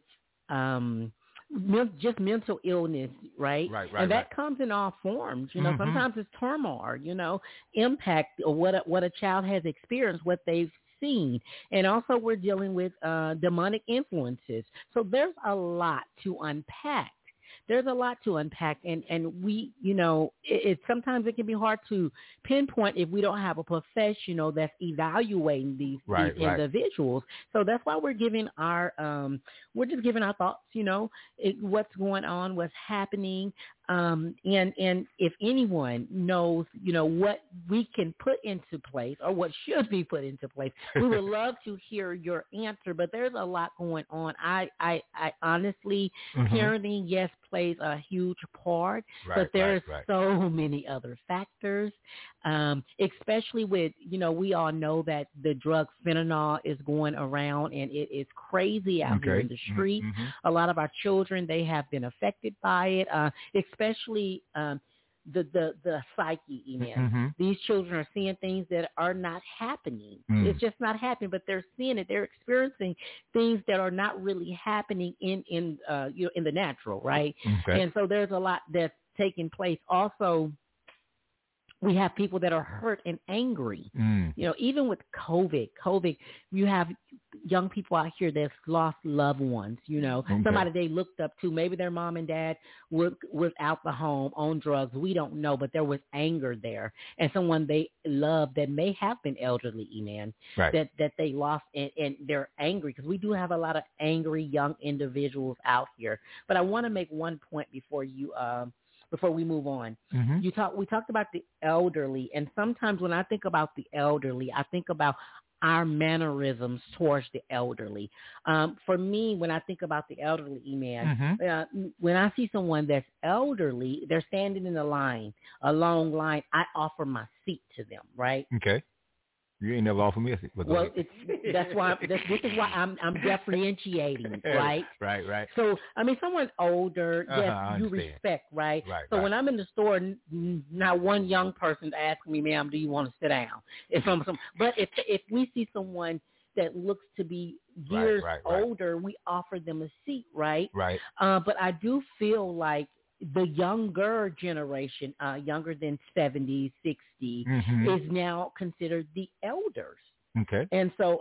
A: just mental illness, right? And that comes in all forms. Sometimes it's turmoil, impact of what a child has experienced, what they've seen. And also we're dealing with demonic influences. So there's a lot to unpack. And we, sometimes it can be hard to pinpoint if we don't have a professional that's evaluating these individuals. So that's why we're giving our thoughts, what's going on, what's happening. And if anyone knows, what we can put into place or what should be put into place, we would love to hear your answer. But there's a lot going on. I honestly, parenting, yes, plays a huge part, but there's so many other factors, especially with, we all know that the drug fentanyl is going around and it is crazy out here in the street. A lot of our children, they have been affected by it, especially the psyche, man. These children are seeing things that are not happening. It's just not happening, but they're seeing it. They're experiencing things that are not really happening in the natural, right? And so there's a lot that's taking place. Also, we have people that are hurt and angry. Even with COVID, you have young people out here that's lost loved ones, somebody they looked up to. Maybe their mom and dad was out the home on drugs. We don't know, but there was anger there. And someone they loved that may have been elderly, man, that they lost, and they're angry because we do have a lot of angry young individuals out here. But I want to make one point before we move on. We talked about the elderly, and sometimes when I think about the elderly, I think about our mannerisms towards the elderly. For me, when I think about the elderly, when I see someone that's elderly, they're standing in a long line, I offer my seat to them, right?
E: Okay. You ain't never offered me a seat.
A: Well, this is why I'm differentiating, right?
E: Right.
A: So, someone older, yes, you respect, right? So when I'm in the store, not one young person asking me, ma'am, do you want to sit down? But if we see someone that looks to be years older, we offer them a seat, right? But I do feel like the younger generation, younger than 70, 60, is now considered the elders.
E: Okay.
A: And so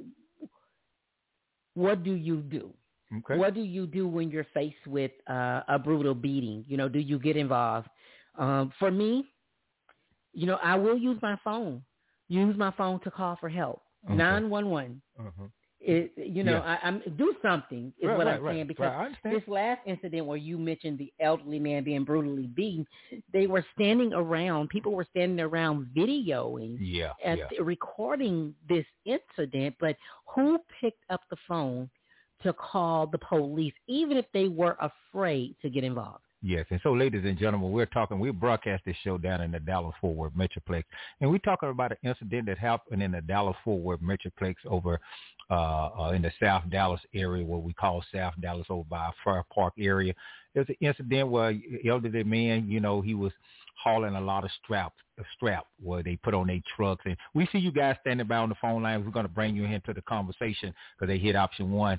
A: what do you do? Okay. What do you do when you're faced with a brutal beating? Do you get involved? For me, I will use my phone. Use my phone to call for help. 911. I'm do something is what I'm saying, because this last incident where you mentioned the elderly man being brutally beaten, people were standing around videoing recording this incident, but who picked up the phone to call the police, even if they were afraid to get involved?
E: Yes, and so, ladies and gentlemen, we broadcast this show down in the Dallas-Fort Worth Metroplex, and we're talking about an incident that happened in the Dallas-Fort Worth Metroplex over in the South Dallas area, what we call South Dallas, over by Fair Park area. There's an incident where an elderly man, he was hauling a lot of strap where they put on their trucks. And we see you guys standing by on the phone line. We're going to bring you into the conversation because they hit option 1.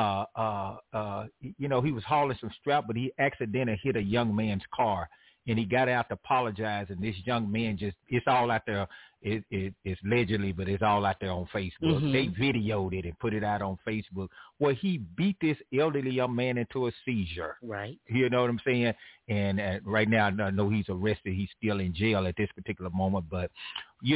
E: He was hauling some strap, but he accidentally hit a young man's car. And he got out to apologize, and this young man it's all out there. It's allegedly, but it's all out there on Facebook. They videoed it and put it out on Facebook where he beat this elderly young man into a seizure.
A: Right.
E: You know what I'm saying? And right now, I know he's arrested. He's still in jail at this particular moment. But, the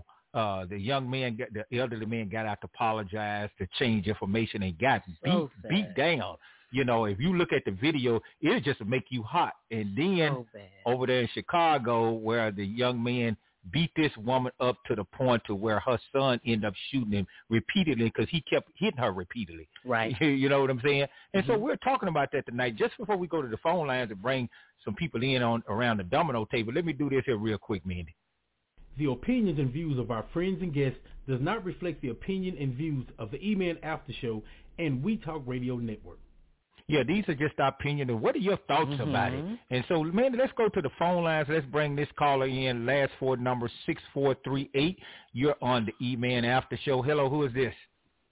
E: elderly man got out to apologize, to change information, and got beat down. If you look at the video, it'll just make you hot. And then over there in Chicago, where the young man beat this woman up to the point to where her son ended up shooting him repeatedly because he kept hitting her repeatedly.
A: Right.
E: You know what I'm saying? And so we're talking about that tonight. Just before we go to the phone lines and bring some people in on around the domino table, let me do this here real quick, Mandy.
L: The opinions and views of our friends and guests does not reflect the opinion and views of the E-Man After Show and We Talk Radio Network.
E: Yeah, these are just our opinion. And what are your thoughts about it? And so, Mandy, let's go to the phone lines. Let's bring this caller in. Last four number 6438. You're on the E-Man After Show. Hello, who is this?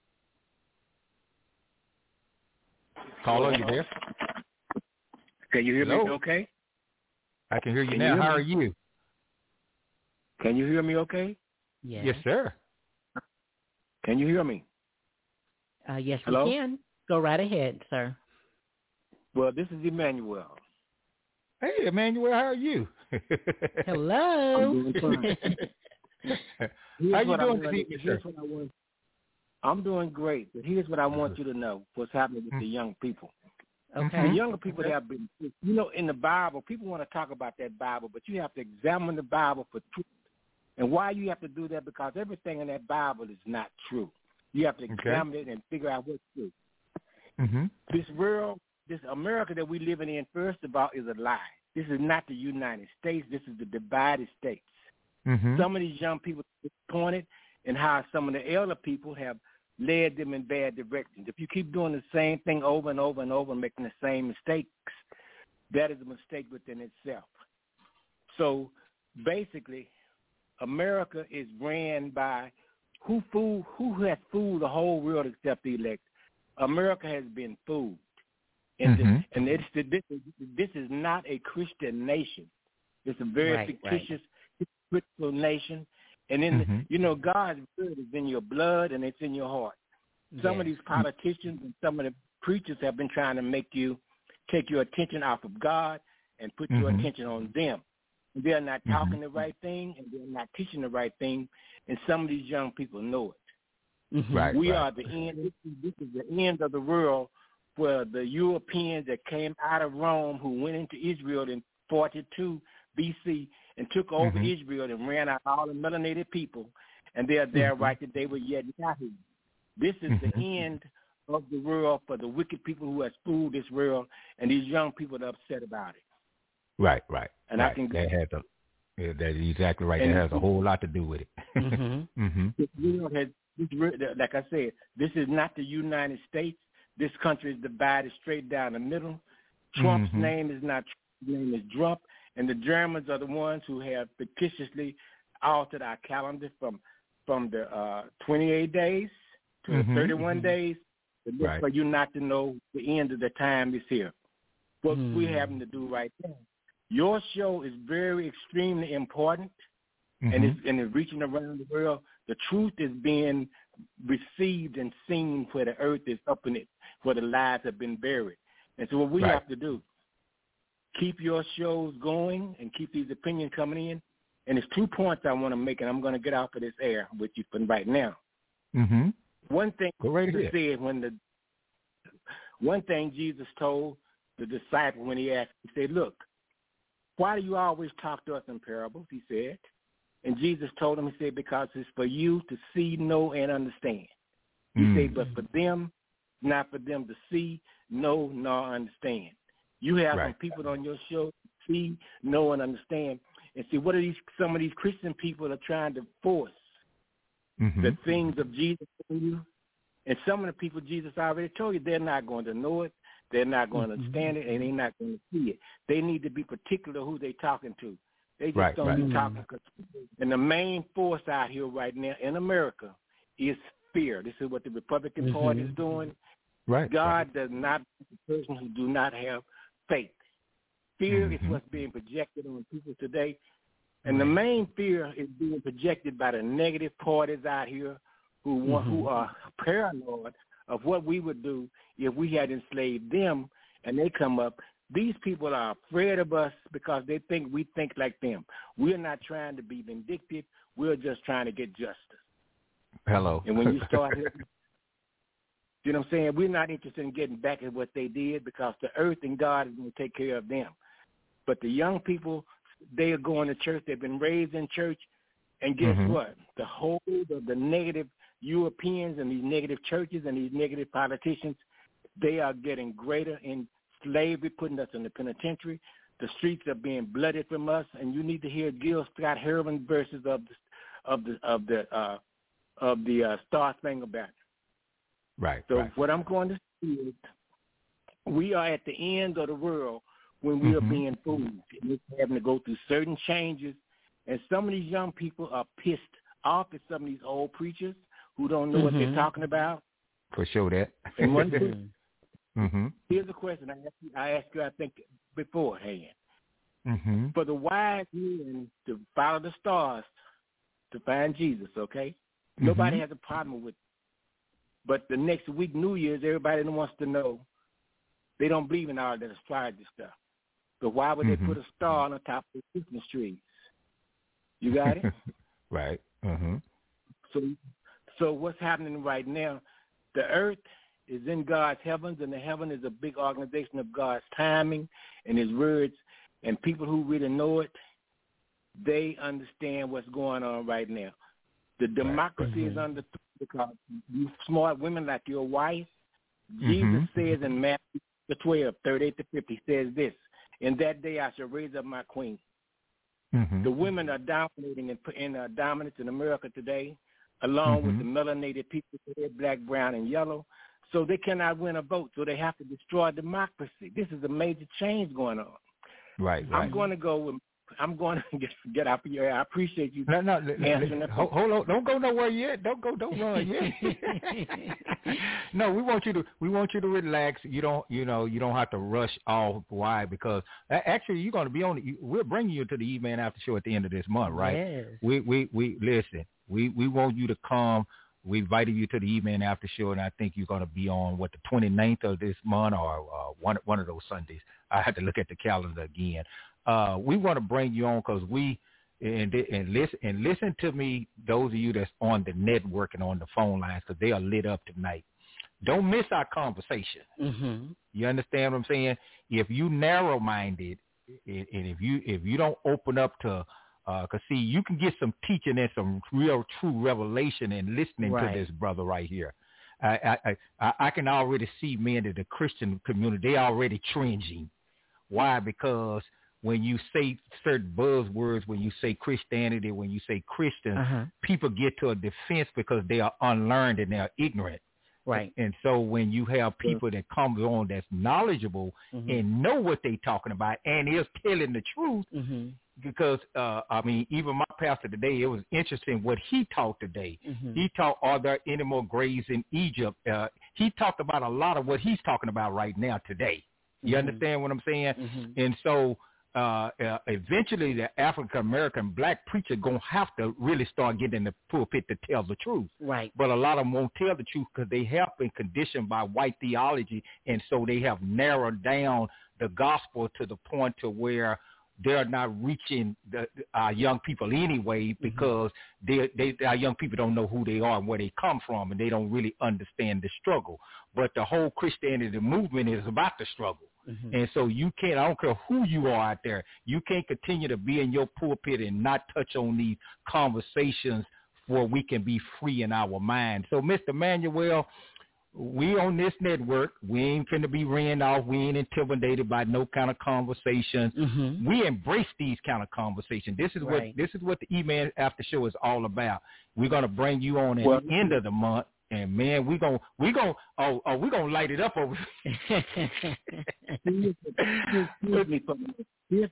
E: Caller, you there?
M: Can you hear me okay?
E: I can hear you now. How are you?
M: Can you hear me okay?
A: Yeah.
E: Yes, sir.
M: Can you hear me?
A: Yes,
M: Hello?
A: we can. Go right ahead, sir.
M: Well, this is Emmanuel.
E: Hey, Emmanuel, how are you?
A: Hello.
M: I'm doing fine.
E: How you doing this evening, sir?
M: I'm doing great, but here's what I want you to know, what's happening with the young people.
A: Okay.
M: The younger people that have been, in the Bible, people want to talk about that Bible, but you have to examine the Bible for truth. And why you have to do that? Because everything in that Bible is not true. You have to examine it and figure out what's true. This world, this America that we're living in, first of all, is a lie. This is not the United States. This is the divided states. Some of these young people are disappointed in how some of the elder people have led them in bad directions. If you keep doing the same thing over and over and over and making the same mistakes, that is a mistake within itself. So basically, America is ran by who has fooled the whole world except the elect. America has been fooled. And, this is not a Christian nation. It's a very fictitious, spiritual nation. And in God's word is in your blood and it's in your heart. Some of these politicians and some of the preachers have been trying to make you take your attention off of God and put your attention on them. They're not talking the right thing and they're not teaching the right thing, and some of these young people know it. We are the end. This is the end of the world where the Europeans that came out of Rome, who went into Israel in 42 B.C. and took over Israel and ran out all the melanated people, and they are there right that they were yet not here. This is the end of the world for the wicked people who have fooled this world, and these young people are upset about it.
E: Right.
M: And I can
E: that's exactly right. That has a whole lot to do with it.
M: This world has, like I said, this is not the United States. This country is divided straight down the middle. Trump's name is not Trump. His name is Trump, and the Germans are the ones who have fictitiously altered our calendar from the 28 days to the 31 days, for you not to know the end of the time is here. What we're having to do right now. Your show is very extremely important, and it's reaching around the world. The truth is being received and seen where the earth is up in it, where the lies have been buried. And so what we have to do, keep your shows going and keep these opinions coming in. And there's 2 points I want to make, and I'm going to get off of this air with you from right now. One thing one thing Jesus told the disciple when he asked, he said, look, why do you always talk to us in parables, he said. And Jesus told him, he said, because it's for you to see, know, and understand. He said, but for them, not for them to see, know, nor understand. You have some people on your show to see, know, and understand. And see, what are some of these Christian people are trying to force the things of Jesus on you. And some of the people Jesus already told you they're not going to know it, they're not going to understand it, and they're not going to see it. They need to be particular who they're talking to. They just don't be talking. And the main force out here right now in America is fear. This is what the Republican Party is doing. God does not like a person who do not have faith. Fear is what's being projected on people today. And the main fear is being projected by the negative parties out here who are paranoid of what we would do if we had enslaved them and they come up. These people are afraid of us because they think we think like them. We're not trying to be vindictive. We're just trying to get justice.
E: Hello.
M: And when you start hitting, you know what I'm saying? We're not interested in getting back at what they did because the earth and God is going to take care of them. But the young people, they are going to church. They've been raised in church. And guess what? The hold of the negative Europeans and these negative churches and these negative politicians, they are getting greater in slavery, putting us in the penitentiary. The streets are being blooded from us, and you need to hear Gil Scott-Heron verses of the Star Spangled Banner.
E: Right.
M: So what I'm going to say is, we are at the end of the world when we are being fooled. We're having to go through certain changes, and some of these young people are pissed off at some of these old preachers who don't know what they're talking about.
E: For sure that.
M: And one thing, here's a question I asked you, I think, beforehand. For the wise men to follow the stars to find Jesus, okay? Nobody has a problem with it. But the next week, New Year's, everybody wants to know. They don't believe in all that astrology stuff. So why would they put a star on the top of the Christmas trees? You got it?
E: Right.
M: So what's happening right now, the earth is in God's heavens, and the heaven is a big organization of God's timing and his words, and people who really know it, they understand what's going on right now. The democracy is under because you smart women like your wife, Jesus says in Matthew 12, 38 to 50, says this, in that day I shall raise up my queen. The women are dominating in dominance in America today, along with the melanated people, red, black, brown, and yellow. So they cannot win a vote, so they have to destroy democracy. This is a major change going on.
E: Right.
M: I'm going to get out of here. I appreciate you.
E: No, hold on. Don't go nowhere yet. Don't run yet. No, we want you to relax. You don't have to rush off. Why? Because actually you're going to be on. We're bringing you to the E-Man After Show at the end of this month, right?
A: Yes.
E: We listen. We want you to come. We invited you to the E-Man After Show, and I think you're going to be on the 29th of this month or one of those Sundays. I had to look at the calendar again. We want to bring you on because listen to me, those of you that's on the network and on the phone lines, because they are lit up tonight. Don't miss our conversation. You understand what I'm saying? If you narrow-minded, and if you don't open up to, because see, you can get some teaching and some real true revelation and listening to this brother right here. I can already see men in the Christian community, they already cringing. Why? Because when you say certain buzzwords, when you say Christianity, when you say Christian, people get to a defense because they are unlearned and they are ignorant.
A: Right.
E: And so when you have people that come on that's knowledgeable and know what they're talking about and is telling the truth, because, even my pastor today, it was interesting what he taught today. He taught, are there any more graves in Egypt? He talked about a lot of what he's talking about right now today. You understand what I'm saying? And so eventually the African-American black preacher going to have to really start getting in the pulpit to tell the truth.
A: Right.
E: But a lot of them won't tell the truth because they have been conditioned by white theology, and so they have narrowed down the gospel to the point to where they're not reaching our young people anyway because our young people don't know who they are and where they come from, and they don't really understand the struggle. But the whole Christianity movement is about the struggle. And so you can't, I don't care who you are out there, you can't continue to be in your pulpit and not touch on these conversations where we can be free in our mind. So, Mr. Manuel, we on this network, we ain't finna be ran off. We ain't intimidated by no kind of conversations. We embrace these kind of conversations. This is what the E-Man After Show is all about. We're gonna bring you on at the end of the month, and man, we gonna light it up over. Here's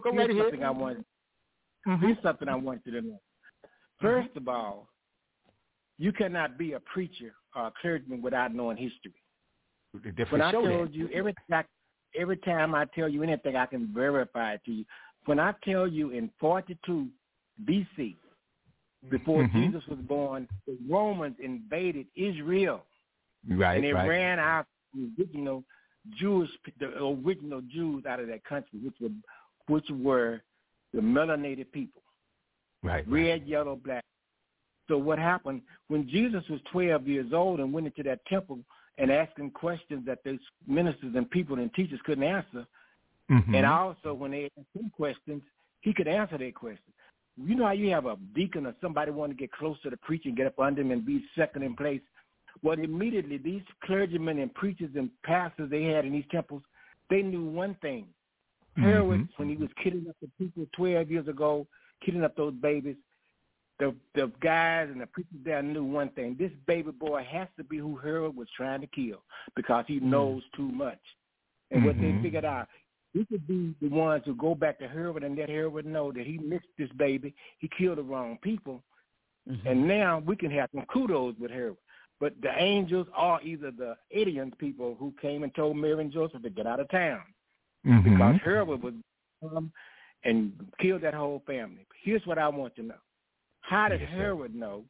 M: something I want you to know. First of all, you cannot be a preacher or a clergyman without knowing history. When I told you, every time I tell you anything, I can verify it to you. When I tell you in 42 B.C., before Jesus was born, the Romans invaded Israel. And they ran out the original Jews out of that country, which were the melanated people. Red, yellow, black. So what happened when Jesus was 12 years old and went into that temple and asking questions that those ministers and people and teachers couldn't answer, and also when they asked him questions, he could answer their questions. you know how you have a deacon or somebody want to get close to the preacher and get up under him and be second in place? Well, immediately these clergymen and preachers and pastors they had in these temples, they knew one thing. Herod, when he was killing up the people 12 years ago, killing up those babies, the guys and the preachers there knew one thing. This baby boy has to be who Herod was trying to kill because he knows too much. And what they figured out, we could be the ones who go back to Herod and let Herod know that he missed this baby. He killed the wrong people. And now we can have some kudos with Herod. But the angels are either the Idian people who came and told Mary and Joseph to get out of town. Because Herod was and killed that whole family. Here's what I want to know. How did Herod know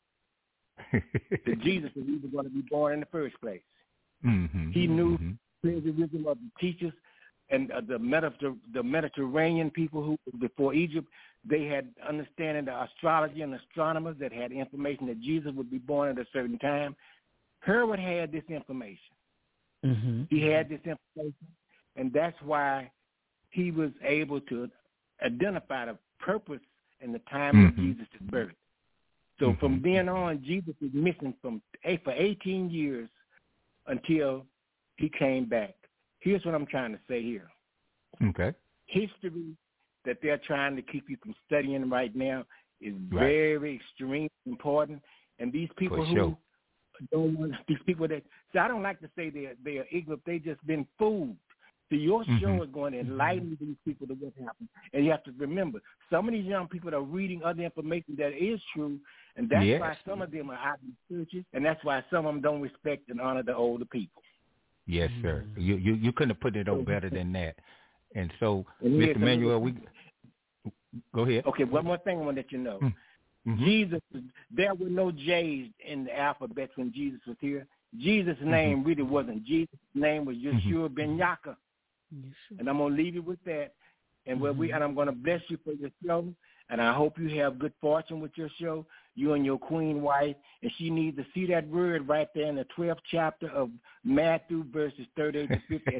M: that Jesus was even going to be born in the first place? He knew plagiarism of the teachers and the Mediterranean people who, before Egypt, they had understanding the astrology and astronomers that had information that Jesus would be born at a certain time. Herod had this information. He had this information, and that's why he was able to identify the purpose and the time of Jesus' birth. So from then on, Jesus was missing for 18 years until he came back. Here's what I'm trying to say here. History that they're trying to keep you from studying right now is very extremely important. And these people who don't want, these people that, so I don't like to say they are ignorant. They just been fooled. So your show is going to enlighten these people to what happened. And you have to remember, some of these young people are reading other information that is true, and that's why some of them are out in churches, and that's why some of them don't respect and honor the older people.
E: Yes, sir. You couldn't have put it no better than that. And so, Mr. Manuel, go ahead.
M: Okay, one more thing I want to let you know. Jesus, there were no J's in the alphabet when Jesus was here. Jesus' name really wasn't Jesus. His name was Yeshua ben Yaakov. And I'm going to leave you with that. And and I'm going to bless you for your show. And I hope you have good fortune with your show, you and your queen wife. And she needs to see that word right there in the 12th chapter of Matthew, verses 38 to 50.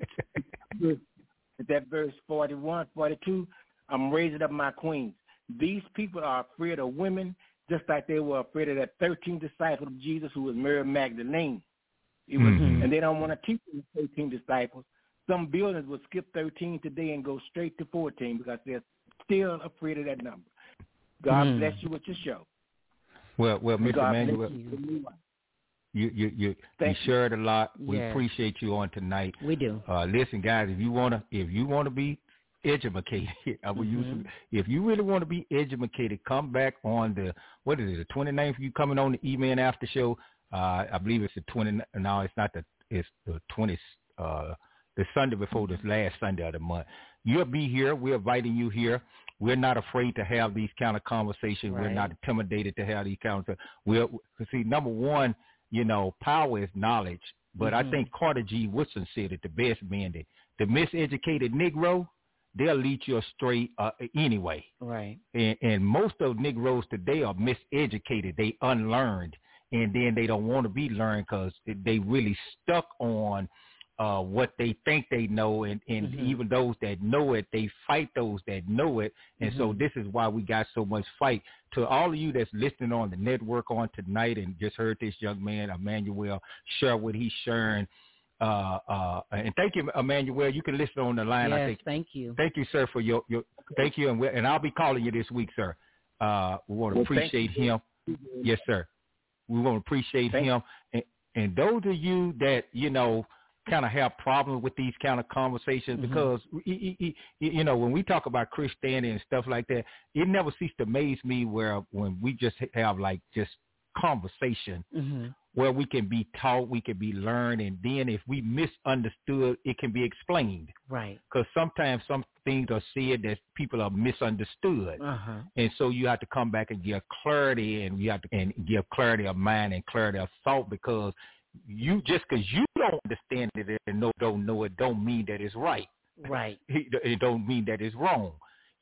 M: At that verse 41, 42, I'm raising up my queens. These people are afraid of women just like they were afraid of that 13 disciple of Jesus who was Mary Magdalene. It was, and they don't want to teach them 13 disciples. Some buildings will skip 13 today and go straight to 14 because they're still afraid of that number. God bless you with your show.
E: Well, Mr. Manuel, you shared a lot. We appreciate you on tonight.
A: We do.
E: Listen, guys, if you wanna be educated, if you really want to be educated, come back on the 29th. You coming on the E-Man After Show? I believe it's the 20. No, it's not it's the 20. The Sunday before this last Sunday of the month. You'll be here. We're inviting you here. We're not afraid to have these kind of conversations. We're not intimidated to have these kind of. See, number one, power is knowledge. But I think Carter G. Woodson said it the best, man. The miseducated Negro, they'll lead you astray anyway.
A: Right.
E: And most of Negroes today are miseducated. They unlearned. And then they don't want to be learned because they really stuck on what they think they know, and even those that know it, they fight those that know it. And so this is why we got so much fight. To all of you that's listening on the network on tonight and just heard this young man, Emmanuel, share what he's sharing. And thank you, Emmanuel. You can listen on the line.
A: Yes,
E: I think.
A: Thank you.
E: Thank you, sir, for your thank you. And I'll be calling you this week, sir. We want to appreciate him. Yes, sir. We want to appreciate him. And those of you that, kind of have problems with these kind of conversations because, when we talk about Christianity and stuff like that, it never ceases to amaze me when we just have just conversation where we can be taught, we can be learned, and then if we misunderstood, it can be explained.
A: Right.
E: Because sometimes some things are said that people are misunderstood. And so you have to come back and give clarity, and you have to give clarity of mind and clarity of thought, because just because you don't understand it and don't know it, don't mean that it's right.
A: Right.
E: It don't mean that it's wrong.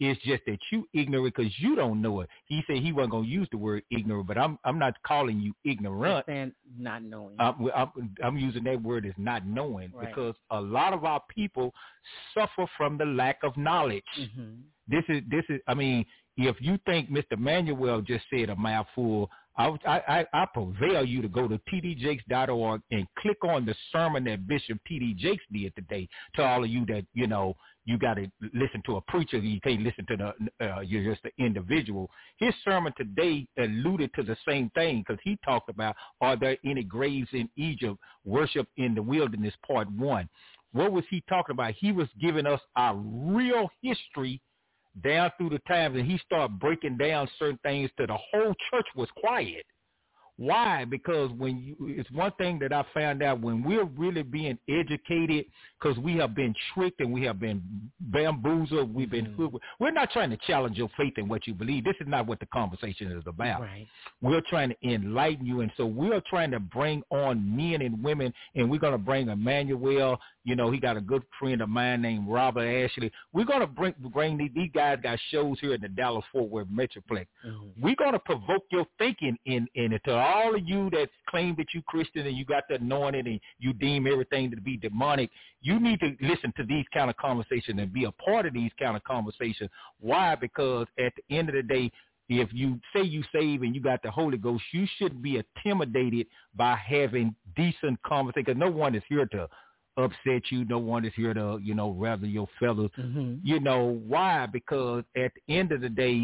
E: It's just that you ignorant because you don't know it. He said he wasn't going to use the word ignorant, but I'm not calling you ignorant.
A: Saying not knowing.
E: I'm using that word as not knowing because a lot of our people suffer from the lack of knowledge.
A: Mm-hmm.
E: This is. I mean, if you think Mr. Manuel just said a mouthful, I prevail you to go to tdjakes.org and click on the sermon that Bishop T.D. Jakes did today. To all of you that, you know, you got to listen to a preacher. You can't listen to you're just an individual. His sermon today alluded to the same thing because he talked about, are there any graves in Egypt, worship in the wilderness, part 1. What was he talking about? He was giving us our real history down through the times, and he started breaking down certain things till the whole church was quiet. Why? Because it's one thing that I found out when we're really being educated, because we have been tricked and we have been bamboozled, we've been hoodwinked. We're not trying to challenge your faith in what you believe. This is not what the conversation is about.
A: Right.
E: We're trying to enlighten you, and so we're trying to bring on men and women, and we're going to bring Emmanuel. You know, he got a good friend of mine named Robert Ashley. We're going to bring these guys got shows here in the Dallas-Fort Worth Metroplex.
A: Mm-hmm.
E: We're going to provoke your thinking in it. To all of you that claim that you Christian and you got the anointing and you deem everything to be demonic, you need to listen to these kind of conversations and be a part of these kind of conversations. Why? Because at the end of the day, if you say you save and you got the Holy Ghost, you shouldn't be intimidated by having decent conversation, because no one is here to upset you. No one is here to, you know, rather your feathers.
A: Mm-hmm.
E: You know, why? Because at the end of the day,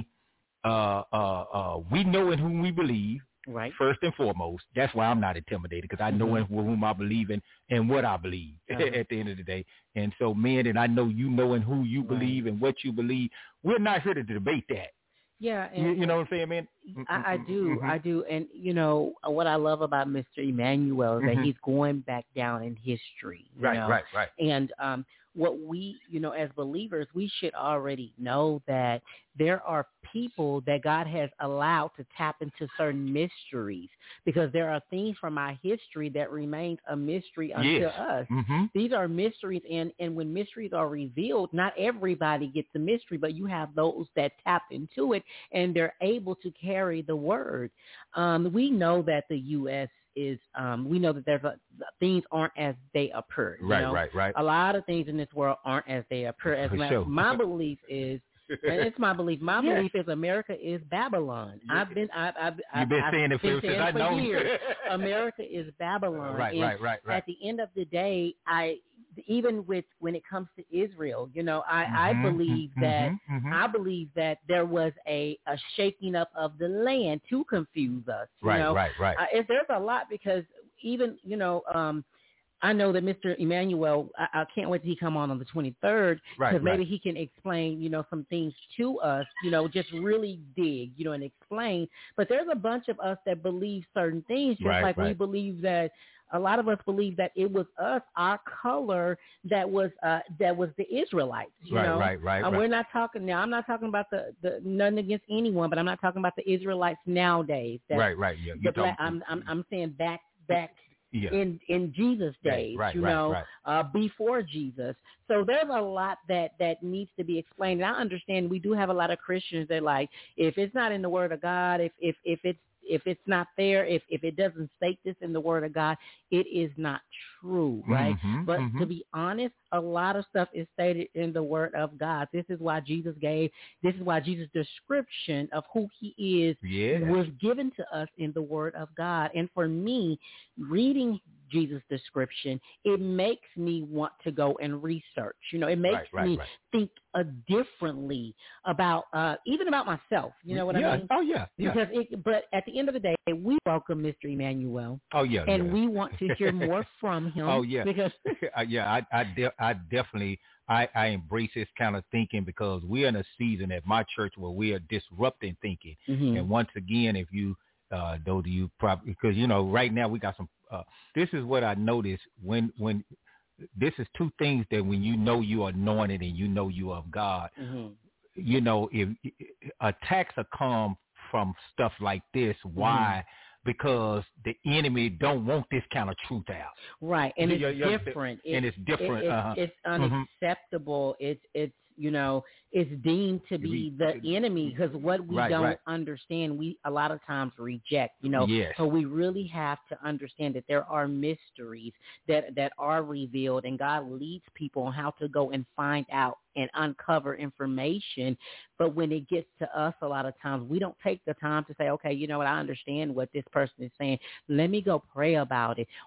E: we know in whom we believe.
A: Right.
E: First and foremost. That's why I'm not intimidated, because I know in whom I believe in and what I believe at the end of the day. And so, men, and I know you know in who you believe and what you believe. We're not here to debate that.
A: Yeah. And,
E: you know what I'm saying, man?
A: I do. I do. And, you know, what I love about Mr. Emmanuel is that he's going back down in history. You know?
E: Right.
A: And what we, you know, as believers, we should already know that there are people that God has allowed to tap into certain mysteries, because there are things from our history that remains a mystery unto us.
E: Mm-hmm.
A: These are mysteries, and when mysteries are revealed, not everybody gets the mystery, but you have those that tap into it, and they're able to carry the word. We know that the U.S. is, we know that there's things aren't as they appear. You know?
E: Right.
A: A lot of things in this world aren't as they appear. As my belief is, and it's my belief. My belief is America is Babylon. I've been
E: saying it for
A: I know
E: years.
A: America is Babylon.
E: Right.
A: At the end of the day, even when it comes to Israel, you know, I believe that I believe that there was a shaking up of the land to confuse us.
E: Right.
A: There's a lot, because even, you know, I know that Mr. Emmanuel, I can't wait till he come on the 23rd, because maybe he can explain, you know, some things to us, you know, just really dig, you know, and explain. But there's a bunch of us that believe certain things, just like we believe that a lot of us believe that it was us, our color, that was the Israelites. You know?
E: Right.
A: We're not talking now. I'm not talking about the nothing against anyone, but I'm not talking about the Israelites nowadays.
E: Right. Yeah.
A: I'm saying back.
E: Yeah.
A: In Jesus' days, before Jesus. So there's a lot that needs to be explained. And I understand we do have a lot of Christians that, like, if it's not in the Word of God, if it's not there, if it doesn't state this in the Word of God, it is not true, right? But to be honest, a lot of stuff is stated in the Word of God. This is why Jesus' description of who he is was given to us in the Word of God. And for me, reading Jesus' description, it makes me want to go and research. You know, it makes me think differently about even about myself. You know what I mean?
E: Oh yeah.
A: Because but at the end of the day, we welcome Mr. Emmanuel.
E: Oh yeah.
A: And we want to hear more from him.
E: Oh yeah.
A: Because
E: I definitely I embrace this kind of thinking, because we're in a season at my church where we are disrupting thinking. And once again, if you though do you probably, because you know right now we got some. This is what I noticed when this is two things that when you know you are anointed and you know you are of God, you know, if attacks are come from stuff like this, why? Because the enemy don't want this kind of truth out.
A: Right, and it's different.
E: And it's different.
A: It's unacceptable. It's is deemed to be the enemy, because what we don't understand, we a lot of times reject,
E: Yes.
A: So we really have to understand that there are mysteries that are revealed, and God leads people on how to go and find out and uncover information. But when it gets to us, a lot of times we don't take the time to say, okay, you know what, I understand what this person is saying. Let me go pray about it.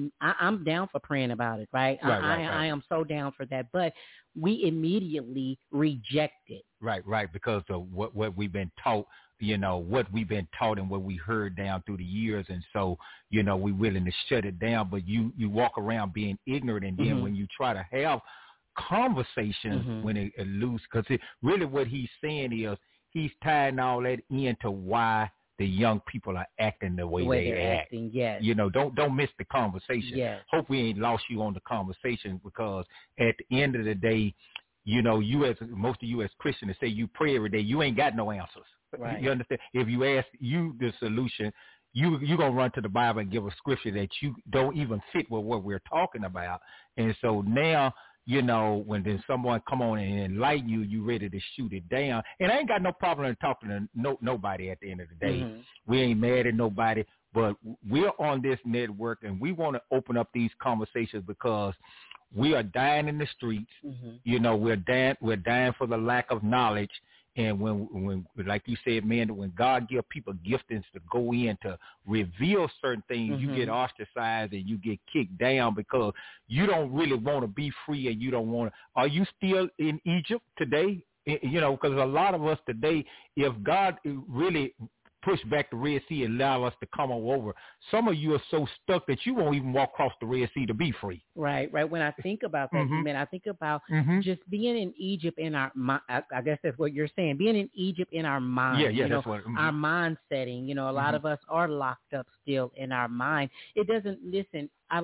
A: I'm down for praying about it, right? I am so down for that. But we immediately reject it.
E: Right, because of what we've been taught, what we've been taught and what we heard down through the years. And so, we're willing to shut it down. But you walk around being ignorant, and then when you try to have conversation when it loose, because really what he's saying is he's tying all that into why the young people are acting the way they act.
A: Acting, yes.
E: Don't miss the conversation.
A: Yes.
E: Hope we ain't lost you on the conversation, because at the end of the day, most of you as Christians say you pray every day, you ain't got no answers.
A: Right.
E: You understand? If you ask you the solution, you're going to run to the Bible and give a scripture that you don't even fit with what we're talking about. And so now, when then someone come on and enlighten you, you ready to shoot it down. And I ain't got no problem in talking to nobody at the end of the day. We ain't mad at nobody, but we're on this network, and we want to open up these conversations because we are dying in the streets. We're dying for the lack of knowledge. And when like you said, man, when God give people giftings to go in to reveal certain things, you get ostracized and you get kicked down because you don't really want to be free, and you don't want to. Are you still in Egypt today? Because a lot of us today, if God really push back the Red Sea and allow us to come on over, some of you are so stuck that you won't even walk across the Red Sea to be free.
A: Right. When I think about that, man, I think about just being in Egypt in our mind. I guess that's what you're saying. Being in Egypt in our mind.
E: Yeah, that's what.
A: Our mind setting. A lot of us are locked up still in our mind. It doesn't listen. I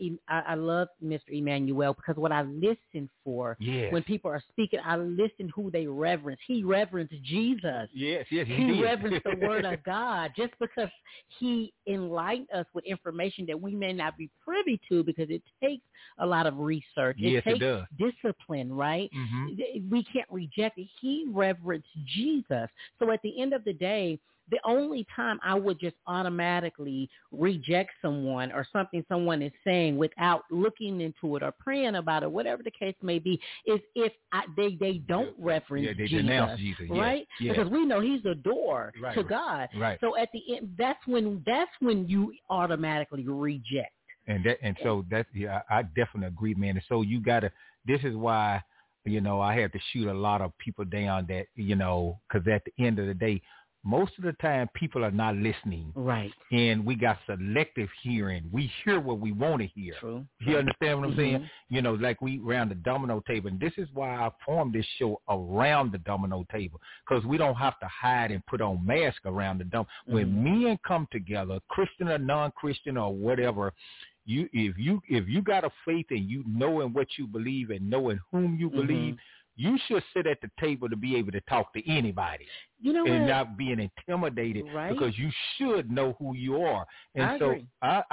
A: love Mr. Emmanuel, because what I listen for when people are speaking, I listen who they reverence. He reverenced Jesus.
E: Yes,
A: he reverenced the Word of God, just because he enlightened us with information that we may not be privy to, because it takes a lot of research.
E: Yes,
A: it takes
E: it does.
A: Discipline, right? We can't reject it. He reverenced Jesus. So at the end of the day, the only time I would just automatically reject someone or something someone is saying without looking into it or praying about it, whatever the case may be, is if they don't reference
E: they
A: Jesus,
E: denounce Jesus,
A: right?
E: Yes.
A: Because we know he's the door to God.
E: Right.
A: So at the end, that's when you automatically reject.
E: So I definitely agree, man. And so you gotta. This is why I have to shoot a lot of people down that because at the end of the day, most of the time people are not listening.
A: Right.
E: And we got selective hearing. We hear what we want to hear.
A: True.
E: You understand what I'm saying? Like we around the domino table. And this is why I formed this show around the domino table, because we don't have to hide and put on masks around the domino. When men come together, Christian or non-Christian or whatever, if you got a faith and you know in what you believe and know in whom you believe, you should sit at the table to be able to talk to anybody. And not being intimidated, because you should know who you are. And
A: I agree.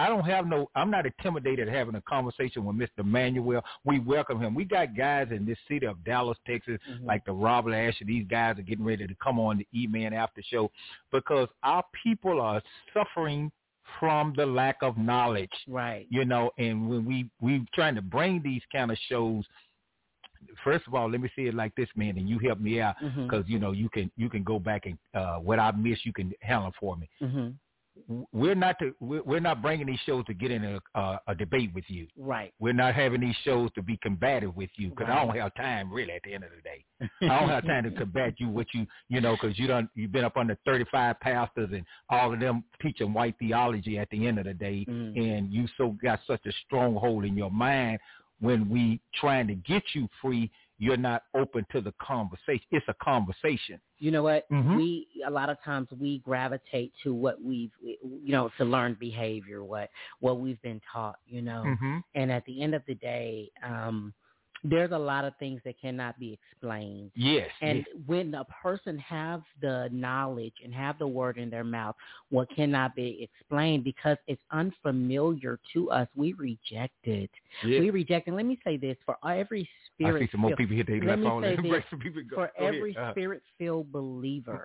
E: I'm not intimidated having a conversation with Mr. Manuel. We welcome him. We got guys in this city of Dallas, Texas, like the Robert Asher. These guys are getting ready to come on the E-Man After Show, because our people are suffering from the lack of knowledge.
A: Right.
E: And when we trying to bring these kind of shows, first of all, let me say it like this, man, and you help me out, because you can go back and what I miss, you can handle for me. We're not bringing these shows to get in a debate with you.
A: Right.
E: We're not having these shows to be combative with you, because I don't have time really at the end of the day. I don't have time to combat you with because you've been up under 35 pastors and all of them teaching white theology at the end of the day, and you got such a stronghold in your mind. When we trying to get you free, you're not open to the conversation. It's a conversation.
A: You know what? A lot of times we gravitate to what we've, to learn behavior, what we've been taught, and at the end of the day, there's a lot of things that cannot be explained.
E: Yes.
A: And when a person have the knowledge and have the word in their mouth, what cannot be explained because it's unfamiliar to us, we reject it.
E: Yeah.
A: We reject it. And let me say this, for every spirit.
E: I see some more people here. They left on.
A: Some people go. For every spirit-filled believer,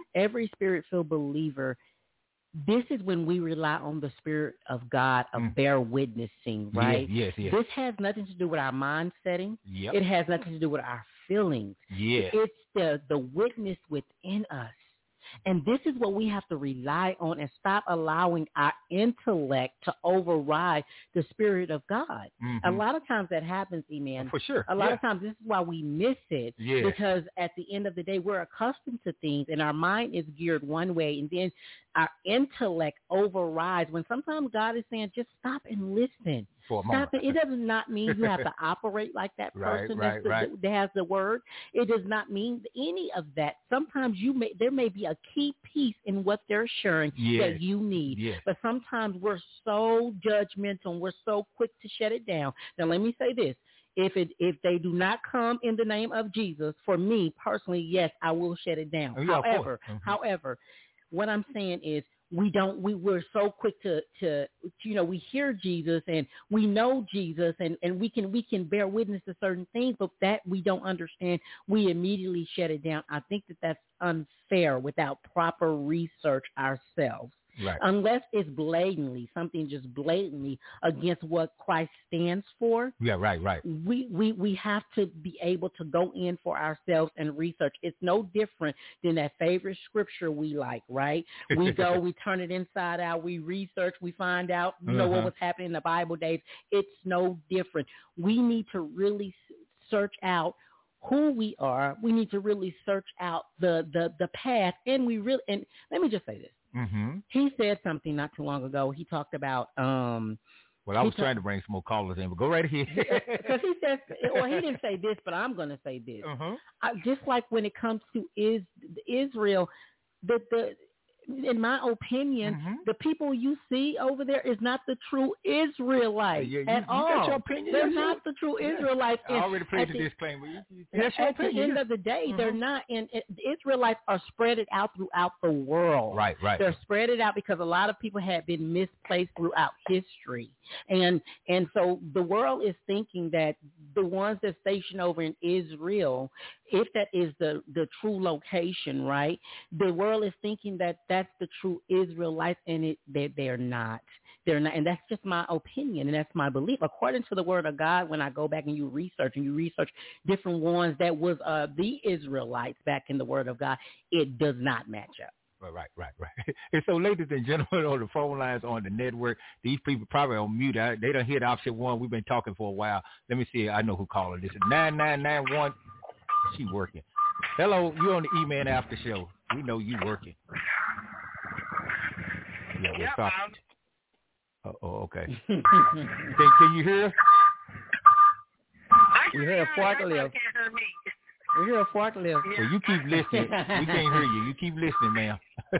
A: this is when we rely on the Spirit of God of bear witnessing, right?
E: Yes.
A: This has nothing to do with our mind setting.
E: Yep.
A: It has nothing to do with our feelings.
E: Yes.
A: It's the witness within us. And this is what we have to rely on and stop allowing our intellect to override the Spirit of God. A lot of times that happens, man.
E: For sure.
A: A lot of times this is why we miss it.
E: Yeah.
A: Because at the end of the day, we're accustomed to things and our mind is geared one way, and then our intellect overrides when sometimes God is saying, just stop and listen.
E: Stop
A: it. It does not mean you have to operate like that person that has the word. It does not mean any of that. Sometimes there may be a key piece in what they're sharing that you need.
E: Yes.
A: But sometimes we're so judgmental and we're so quick to shut it down. Now, let me say this. If they do not come in the name of Jesus, for me personally, yes, I will shut it down. However, what I'm saying is we're so quick to we hear Jesus and we know Jesus and we can bear witness to certain things, but that we don't understand, we immediately shut it down. I think that's unfair without proper research ourselves.
E: Right.
A: Unless it's something just blatantly against what Christ stands for.
E: Yeah, right.
A: We have to be able to go in for ourselves and research. It's no different than that favorite scripture we like, right? We go, we turn it inside out, we research, we find out, what was happening in the Bible days. It's no different. We need to really search out who we are. We need to really search out the path, and let me just say this. He said something not too long ago. He talked about
E: well, I was trying to bring some more callers in, but go right ahead.
A: Because he says, well, he didn't say this, but I'm going to say this. Just like when it comes to Israel, in my opinion, the people you see over there is not the true Israelites at all.
E: That's your opinion.
A: They're not the true Israelites.
E: I already played the disclaimer. That's your
A: at
E: opinion.
A: the end of the day, they're not. And the Israelites are spread out throughout the world.
E: Right.
A: They're spread out because a lot of people have been misplaced throughout history. And so the world is thinking that the ones that station over in Israel, if that is the true location, right, the world is thinking that that's the true Israelites, and they're not. They're not, and that's just my opinion, and that's my belief. According to the Word of God, when I go back and you research different ones that was the Israelites back in the Word of God, it does not match up.
E: Right. And so, ladies and gentlemen, on the phone lines on the network, these people probably on mute. They don't hear the option one. We've been talking for a while. Let me see. I know who called her. This is 9991. She working. Hello, you on the E-Man After Show. We know you working. Yeah, we'll stop. Okay. Can you hear?
A: We hear a forklift. We hear a forklift.
E: Well, you keep listening. We can't hear you. You keep listening, ma'am.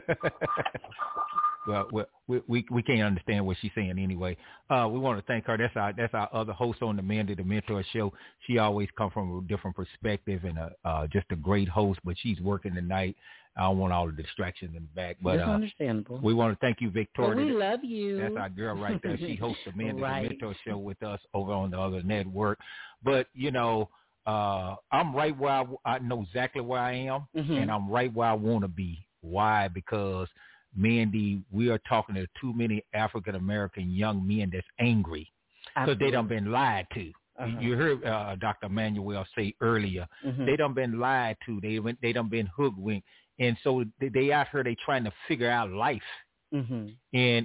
E: Well, we can't understand what she's saying anyway. We want to thank her. That's our other host on the Mandy the Mentor Show. She always comes from a different perspective and just a great host, but she's working tonight. I don't want all the distractions in the back. But
A: that's understandable.
E: We want to thank you, Victoria.
A: Well, we love you.
E: That's our girl right there. She hosts the Mandy the Mentor Show with us over on the other network. But, I'm right where I know exactly where I am, and I'm right where I want to be. Why? Because, Mandy, we are talking to too many African-American young men that's angry because they done been lied to. You heard Dr. Emmanuel say earlier, they done been lied to. They done been hoodwinked. And so they out here, they trying to figure out life. And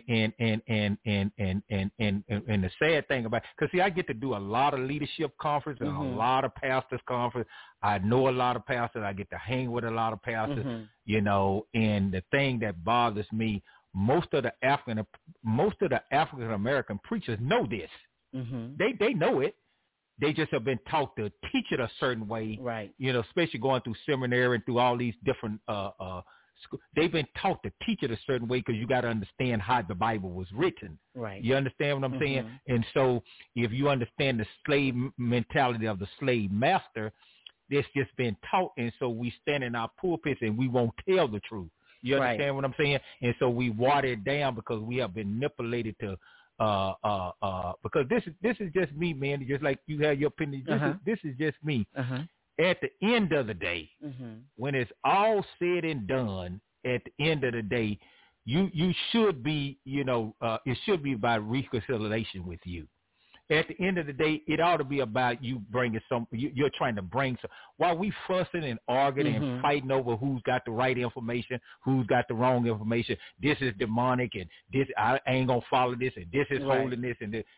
E: the sad thing about, because see, I get to do a lot of leadership conference and a lot of pastors conference. I know a lot of pastors. I get to hang with a lot of pastors, and the thing that bothers me, most of the African American preachers know this. They know it. They just have been taught to teach it a certain way,
A: right?
E: Especially going through seminary and through all these different they've been taught to teach it a certain way because you got to understand how the Bible was written.
A: Right.
E: You understand what I'm saying? And so if you understand the slave mentality of the slave master, it's just been taught. And so we stand in our pulpits and we won't tell the truth. You understand what I'm saying? And so we water it down because we have been manipulated to because this is just me, man. Just like you have your opinion, this is just me. At the end of the day, when it's all said and done, at the end of the day, you should be, it should be about reconciliation with you. At the end of the day, it ought to be about you bringing you're trying to bring some. While we fussing and arguing and fighting over who's got the right information, who's got the wrong information, this is demonic and this, I ain't going to follow this and this is holiness and this,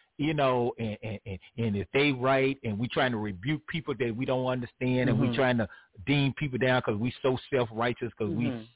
E: and if they right and we trying to rebuke people that we don't understand and we trying to deem people down because we so self-righteous because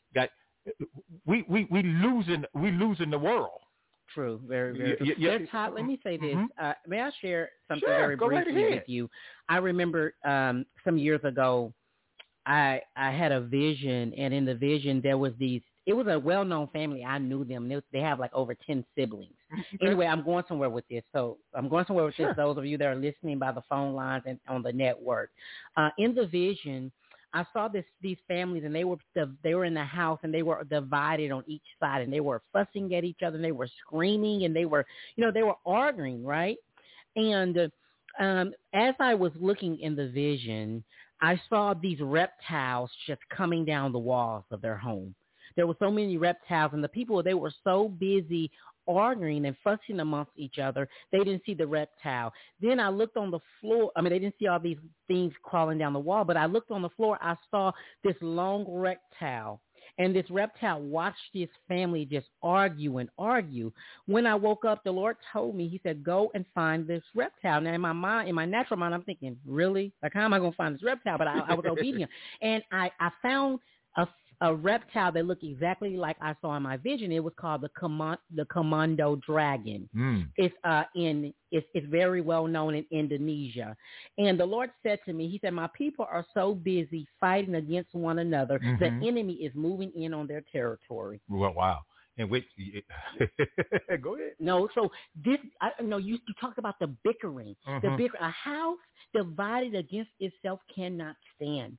E: we losing the world.
A: True, very, very true. Todd, let me say this. May I share something very briefly with you? I remember some years ago, I had a vision, and in the vision there was it was a well-known family. I knew them. They have like over 10 siblings. Anyway, I'm going somewhere with this. Those of you that are listening by the phone lines and on the network. In the vision, I saw these families, and they were in the house, and they were divided on each side, and they were fussing at each other, and they were screaming, and they were arguing, right? And as I was looking in the vision, I saw these reptiles just coming down the walls of their home. There were so many reptiles, and the people, they were so busy arguing and fussing amongst each other, they didn't see the reptile. Then I looked on the floor. I mean, they didn't see all these things crawling down the wall, but I looked on the floor. I saw this long reptile, and this reptile watched this family just argue and argue. When I woke up, the Lord told me, he said, go and find this reptile. Now, in my natural mind, I'm thinking, really? Like, how am I going to find this reptile? But I was obedient. And I found a reptile that looked exactly like I saw in my vision. It was called the Komodo dragon. It's very well known in Indonesia. And the Lord said to me, he said, my people are so busy fighting against one another, the enemy is moving in on their territory.
E: Well, wow. And which, go ahead.
A: No, so this, you talked about the bickering. A house divided against itself cannot stand.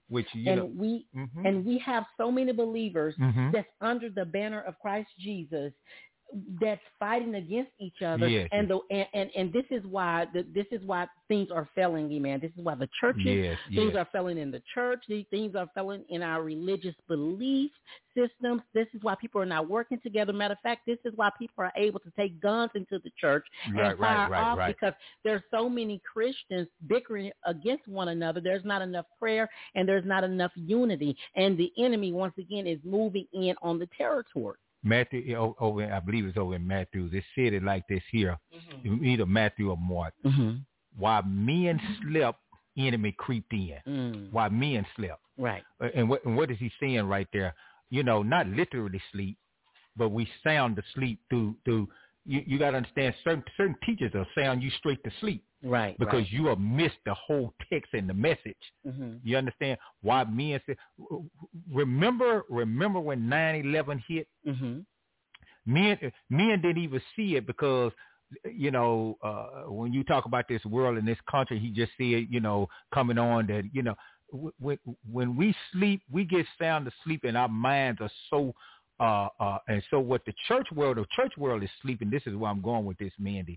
A: We have so many believers that's under the banner of Christ Jesus that's fighting against each other, and this is why things are failing, man. This is why the churches things are failing in the church. These things are failing in our religious belief systems. This is why people are not working together. Matter of fact, this is why people are able to take guns into the church and fire off because there's so many Christians bickering against one another. There's not enough prayer and there's not enough unity, and the enemy once again is moving in on the territory.
E: Matthew, I believe it's over in Matthew. They said it like this here, either Matthew or Mark. While men slept, enemy creeped in. While men slept.
A: Right.
E: And what is he saying right there? Not literally sleep, but we sound the sleep through you got to understand certain teachers will sound you straight to sleep.
A: Right.
E: Because you have missed the whole text and the message. You understand why men say, remember when 9/11 hit? Men didn't even see it because, when you talk about this world and this country, he just said, coming on that, when we sleep, we get sound asleep and our minds are so, and so what the church world is sleeping. This is where I'm going with this, Mandy.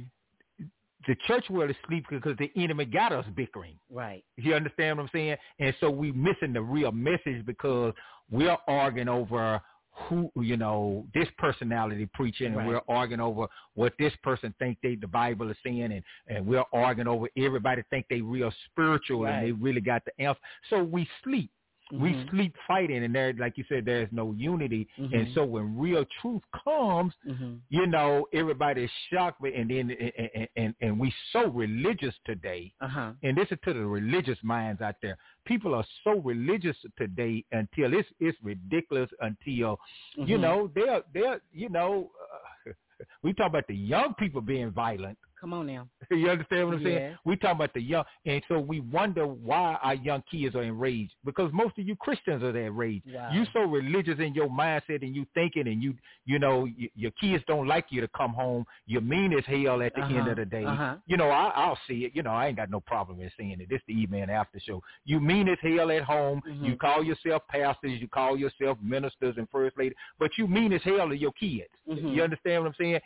E: The church world is sleeping because the enemy got us bickering.
A: Right.
E: You understand what I'm saying? And so we missing the real message because we're arguing over who, this personality preaching, and we're arguing over what this person think the Bible is saying, and we're arguing over everybody think they real spiritual and they really got the answer. So we sleep. We sleep fighting, and there, like you said, there's no unity. And so when real truth comes, everybody's shocked, and then and we so religious today. And this is to the religious minds out there. People are so religious today until it's ridiculous. Until they're we talk about the young people being violent.
A: Come on now.
E: You understand what I'm saying? We talking about the young, and so we wonder why our young kids are enraged, because most of you Christians are enraged.
A: Wow.
E: You so religious in your mindset and you thinking, and you know, your kids don't like you to come home. You're mean as hell at the end of the day. You know, I'll see it. You know, I ain't got no problem in saying it. This the E-Man After Show. You mean as hell at home. You call yourself pastors. You call yourself ministers and first lady, but you mean as hell to your kids. You understand what I'm saying?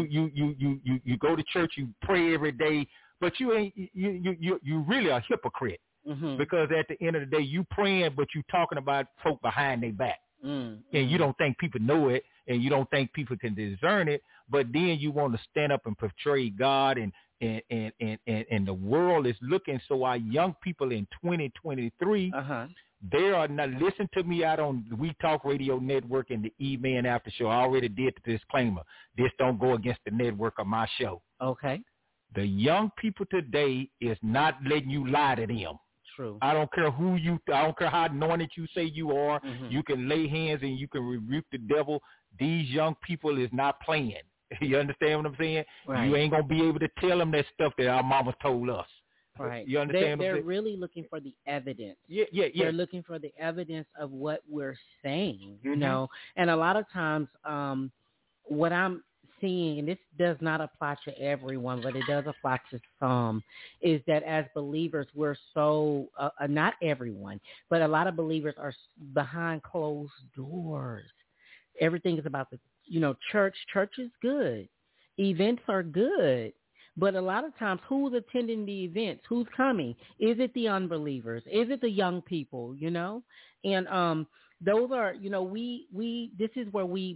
E: You go to church. You pray every day, but you ain't. You really a hypocrite. Because at the end of the day, you praying, but you talking about folk behind their back. And you don't think people know it, and you don't think people can discern it, but then you want to stand up and portray God, and the world is looking. So our young people in 2023, they are not, listen to me out on the We Talk Radio Network and the E-Man After Show. I already did the disclaimer. This don't go against the network of my show.
A: Okay.
E: The young people today is not letting you lie to them.
A: True.
E: I don't care I don't care how anointed you say you are. You can lay hands and you can rebuke the devil. These young people is not playing. You understand what I'm saying?
A: Right.
E: You ain't going to be able to tell them that stuff that our mama told us.
A: Right.
E: You understand what I'm
A: They're
E: saying?
A: really looking for the evidence.
E: Yeah.
A: They're looking for the evidence of what we're saying, you know. And a lot of times what I'm seeing, and this does not apply to everyone, but it does apply to some, is that as believers, we're so, not everyone, but a lot of believers are behind closed doors. Everything is about the, you know, church. Church is good. Events are good. But a lot of times, who's attending the events? Who's coming? Is it the unbelievers? Is it the young people, you know? And those are, you know, this is where we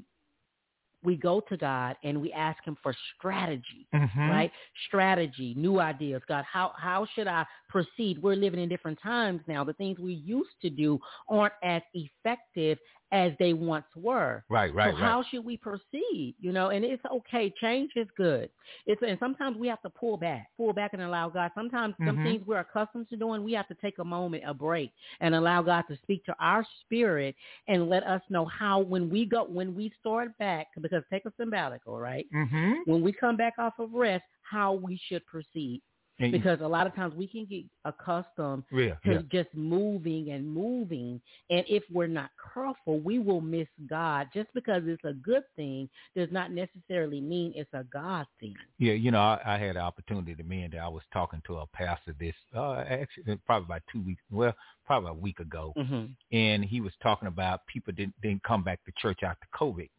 A: go to God and we ask him for strategy, right? Strategy, new ideas. God, how should I proceed? We're living in different times now. The things we used to do aren't as effective as they once were.
E: Right.
A: So how should we proceed? You know, and it's okay. Change is good. And sometimes we have to pull back and allow God. Sometimes some things we're accustomed to doing, we have to take a moment, a break, and allow God to speak to our spirit and let us know how, when we start back, because take a sabbatical, right? When we come back off of rest, how we should proceed. Because a lot of times we can get accustomed to just moving. And if we're not careful, we will miss God. Just because it's a good thing does not necessarily mean it's a God thing.
E: Yeah, you know, I had the opportunity to mean that I was talking to a pastor actually probably about 2 weeks, well, probably a week ago. And he was talking about people didn't come back to church after COVID.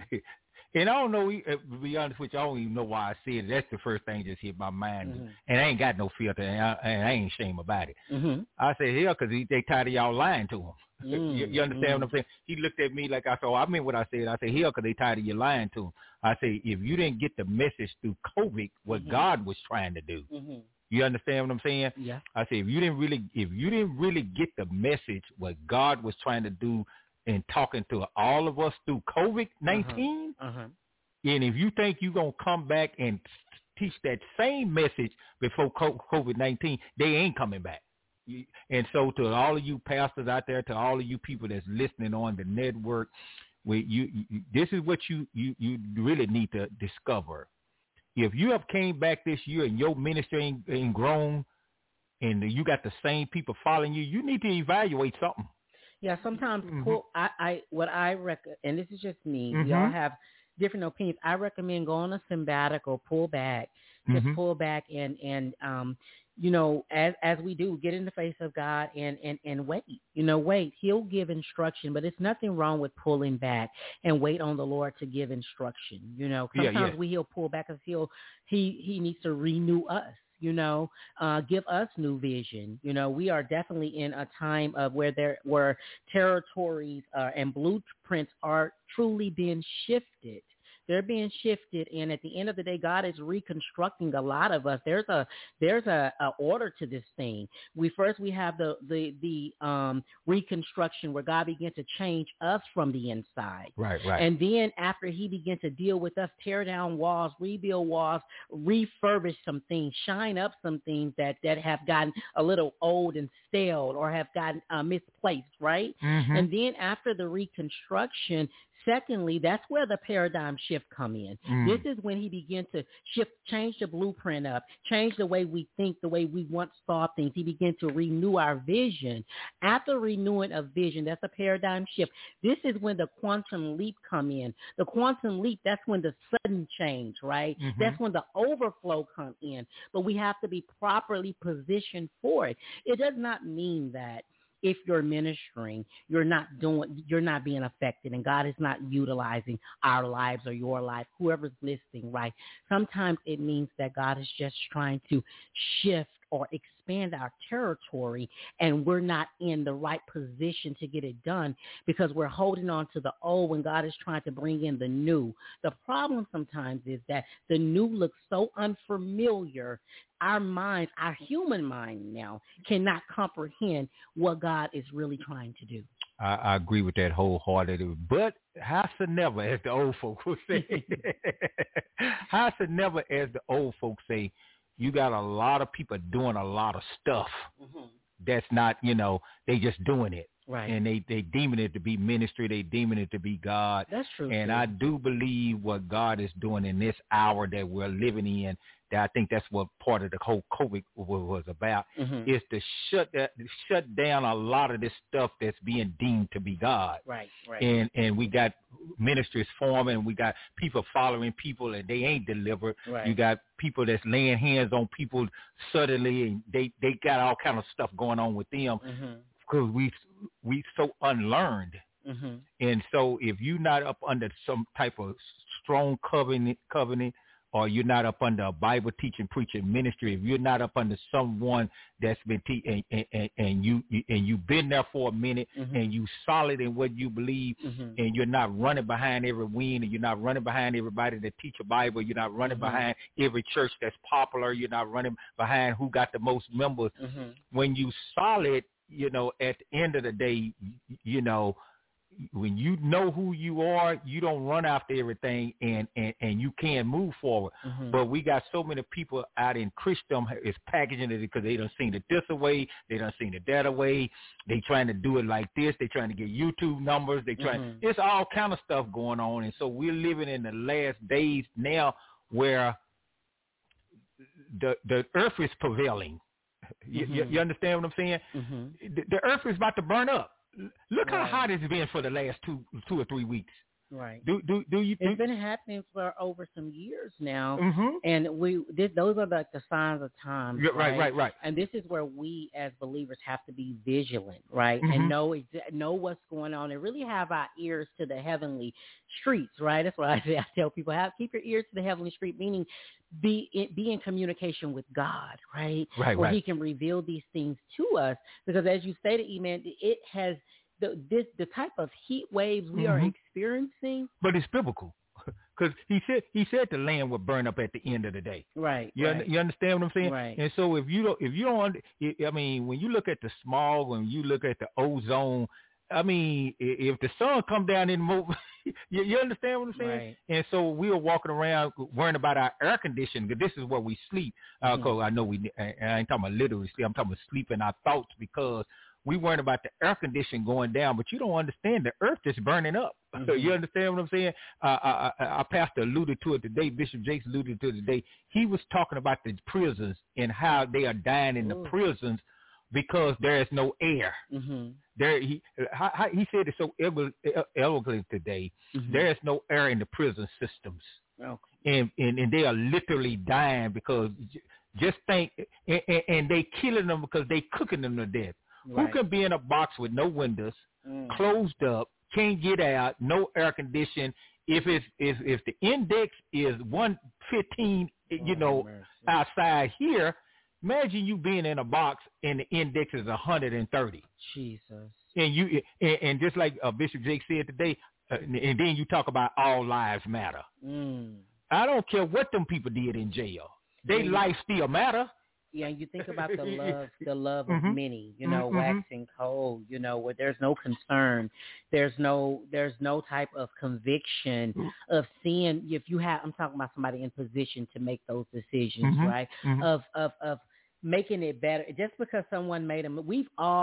E: And I don't know, to be honest with you, I don't even know why I said it. That's the first thing just hit my mind. And I ain't got no filter, and I ain't ashamed about it. I said, hell, because they tired of y'all lying to them. You understand what I'm saying? He looked at me like I said, I meant what I said. I said, hell, because they tired of you lying to them. I said, if you didn't get the message through COVID, what God was trying to do. You understand what I'm saying?
A: Yeah.
E: I said, if you didn't really get the message, what God was trying to do, and talking to all of us through COVID-19, and if you think you're going to come back and teach that same message before COVID-19, they ain't coming back. And so to all of you pastors out there, to all of you people that's listening on the network, this is what you really need to discover. If you have came back this year and your ministry ain't grown and you got the same people following you, you need to evaluate something.
A: Yeah, sometimes what I recommend, and this is just me, we all have different opinions. I recommend go on a sabbatical, pull back, just pull back and you know, as we do, get in the face of God and wait. You know, wait. He'll give instruction, but it's nothing wrong with pulling back and wait on the Lord to give instruction. You know, sometimes he'll pull back because he needs to renew us. You know, give us new vision. You know, we are definitely in a time of where territories and blueprints are truly being shifted. They're being shifted, and at the end of the day, God is reconstructing a lot of us. There's a order to this thing. We have the reconstruction where God began to change us from the inside.
E: Right.
A: And then after He began to deal with us, tear down walls, rebuild walls, refurbish some things, shine up some things that have gotten a little old and stale or have gotten misplaced. Right. And then after the reconstruction, Secondly, that's where the paradigm shift come in. This is when he began to change the blueprint up, change the way we think, the way we once saw things. He began to renew our vision. After renewing a vision, that's a paradigm shift. This is when the quantum leap come in. The quantum leap, that's when the sudden change, right? That's when the overflow come in. But we have to be properly positioned for it. It does not mean that if you're ministering, you're not being affected, and God is not utilizing our lives or your life, whoever's listening, right? Sometimes it means that God is just trying to shift or expand our territory, and we're not in the right position to get it done because we're holding on to the old when God is trying to bring in the new. The problem sometimes is that the new looks so unfamiliar. Our minds, our human mind now, cannot comprehend what God is really trying to do.
E: I agree with that wholeheartedly. But howsoever, as the old folks would say, howsoever, as the old folks say, you got a lot of people doing a lot of stuff that's not, they just doing it.
A: Right.
E: And they deeming it to be ministry. They deeming it to be God.
A: That's true.
E: And I do believe what God is doing in this hour that we're living in, that I think that's what part of the whole COVID was about, is to shut down a lot of this stuff that's being deemed to be God.
A: Right.
E: And we got ministries forming, we got people following people, and they ain't delivered.
A: Right.
E: You got people that's laying hands on people suddenly, and they got all kind of stuff going on with them because we so unlearned. And so if you're not up under some type of strong covenant, or you're not up under a Bible teaching, preaching ministry, if you're not up under someone that's been teaching, and you've been there for a minute, and you solid in what you believe, and you're not running behind every wind, and you're not running behind everybody that teach a Bible, you're not running behind every church that's popular, you're not running behind who got the most members. When you solid, at the end of the day, when you know who you are, you don't run after everything, and you can move forward. But we got so many people out in Christendom is packaging it because they done seen it this away, they done seen it that away. They trying to do it like this. They trying to get YouTube numbers. They trying. It's all kind of stuff going on, and so we're living in the last days now where the earth is prevailing. You understand what I'm saying? The earth is about to burn up. Look how hot it's been for the last two or 3 weeks.
A: Right.
E: Do you?
A: It's been happening for over some years now, and those are like the signs of times.
E: Right.
A: And this is where we as believers have to be vigilant, right, and know what's going on, and really have our ears to the heavenly streets, right? That's what I say. I tell people, keep your ears to the heavenly street, meaning be in communication with God, right? Where He can reveal these things to us, because as you stated, E-Man, it has. The type of heat waves we are experiencing,
E: but it's biblical, because he said the land will burn up at the end of the day.
A: Right.
E: You understand what I'm saying?
A: Right.
E: And so if you don't, I mean, when you look at the smog, when you look at the ozone, I mean, if the sun come down in the move, you understand what I'm saying?
A: Right.
E: And so we were walking around worrying about our air conditioning, because this is where we sleep. Cause I know I ain't talking about literally sleep. I'm talking about sleeping our thoughts, because we weren't about the air conditioning going down, but you don't understand, the earth is burning up. You understand what I'm saying? Our pastor alluded to it today. Bishop Jakes alluded to it today. He was talking about the prisons and how they are dying in the prisons because there is no air. He said it so eloquently today. There is no air in the prison systems. And they are literally dying because just think, and they killing them because they cooking them to death. Who can be in a box with no windows, closed up, can't get out, no air conditioning? If the index is 115, outside here, imagine you being in a box and the index is 130.
A: Jesus.
E: And just like Bishop Jake said today, and then you talk about all lives matter. I don't care what them people did in jail. Their life still matter.
A: Yeah, you think about the love of many, waxing cold, where there's no concern, there's no type of conviction of seeing I'm talking about somebody in position to make those decisions, right? Of making it better. Just because someone made them, we've all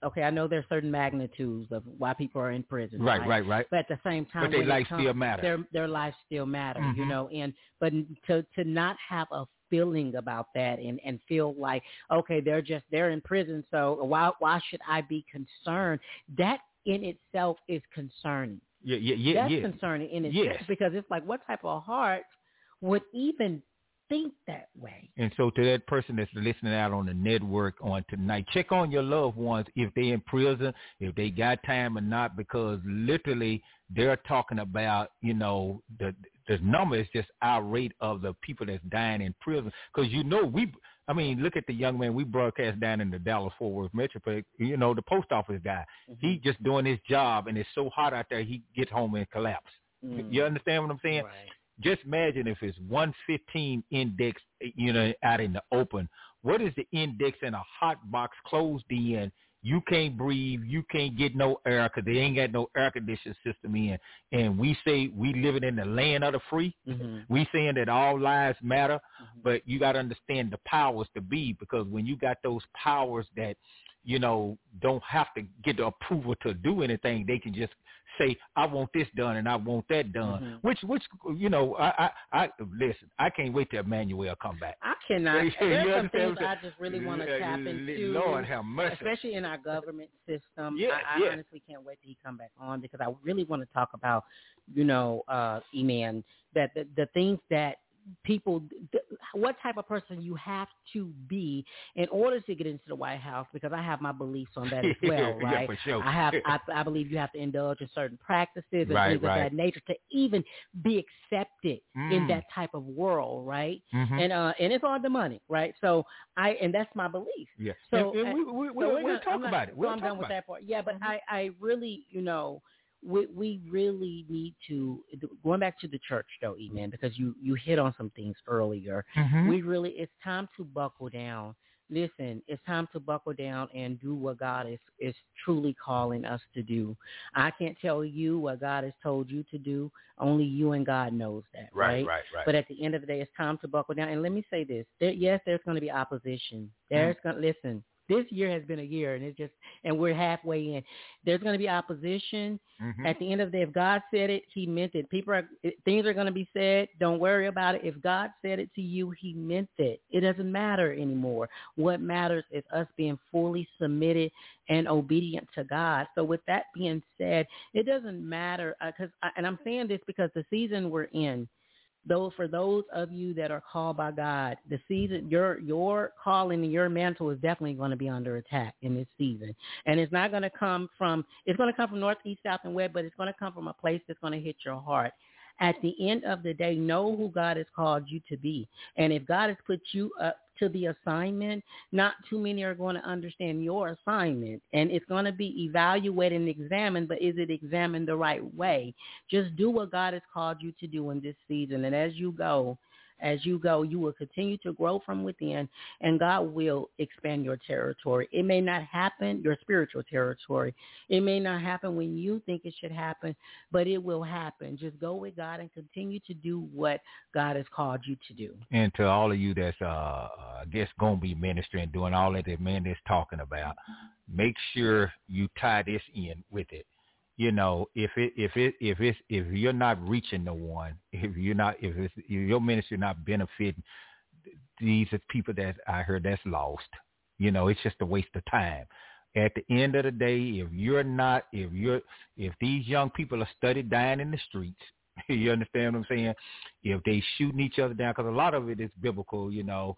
A: okay, I know there's certain magnitudes of why people are in prison.
E: Right.
A: But at the same time,
E: but their life still matter.
A: Their lives still matter, you know. But to not have a feeling about that and feel like, okay, they're in prison, so why should I be concerned? That in itself is concerning.
E: Yeah.
A: That's concerning in itself because it's like, what type of heart would even think that way?
E: And so to that person that's listening out on the network on tonight, check on your loved ones if they in prison, if they got time or not, because literally they're talking about, you know, the number is just irate of the people that's dying in prison. Because, you know, look at the young man we broadcast down in the Dallas-Fort Worth Metroplex, you know, the post office guy. He just doing his job, and it's so hot out there, he gets home and collapse. You understand what I'm saying?
A: Right.
E: Just imagine if it's 115 index, you know, out in the open. What is the index in a hot box closed in? You can't breathe. You can't get no air because they ain't got no air conditioning system in. And we say we living in the land of the free. We saying that all lives matter, but you got to understand the powers to be, because when you got those powers that, you know, don't have to get the approval to do anything, they can just say, I want this done and I want that done. Which you know, I listen, I can't wait till Emmanuel come back.
A: I cannot. There's some things I just really want to tap into.
E: Lord have mercy.
A: Especially in our government system.
E: Yeah,
A: I honestly can't wait till he come back on, because I really want to talk about, you know, E-Man, that the things that people, what type of person you have to be in order to get into the White House, because I have my beliefs on that as well, right?
E: Yeah, for sure.
A: I believe you have to indulge in certain practices and things of that nature to even be accepted in that type of world, right? And it's all the money, right? So and that's my belief.
E: Yeah.
A: So
E: we'll talk about it.
A: I'm done with that part. Yeah, but I really, you know, we really need to, going back to the church though, E-Man, because you hit on some things earlier. It's time to buckle down. Listen, it's time to buckle down and do what God is truly calling us to do. I can't tell you what God has told you to do. Only you and God knows that, right? But at the end of the day, it's time to buckle down. And let me say this. There's going to be opposition. Listen, this year has been a year, and we're halfway in. There's going to be opposition. At the end of the day, if God said it, he meant it. Things are going to be said. Don't worry about it. If God said it to you, he meant it. It doesn't matter anymore. What matters is us being fully submitted and obedient to God. So with that being said, it doesn't matter, and I'm saying this because the season we're in, for those of you that are called by God, the season, your calling and your mantle is definitely going to be under attack in this season. And it's not going to come from north, east, south, and west, but it's going to come from a place that's going to hit your heart. At the end of the day, know who God has called you to be. And if God has put you up to the assignment, not too many are going to understand your assignment. And it's going to be evaluated and examined, but is it examined the right way? Just do what God has called you to do in this season. And as you go, you will continue to grow from within, and God will expand your territory. It may not happen, your spiritual territory. It may not happen when you think it should happen, but it will happen. Just go with God and continue to do what God has called you to do.
E: And to all of you that's, I guess, going to be ministering, doing all that man is talking about, make sure you tie this in with it. You know, if you're not reaching no one, if your ministry not benefiting, these are people that I heard that's lost. You know, it's just a waste of time. At the end of the day, if these young people are studied dying in the streets, you understand what I'm saying? If they shooting each other down, because a lot of it is biblical, you know.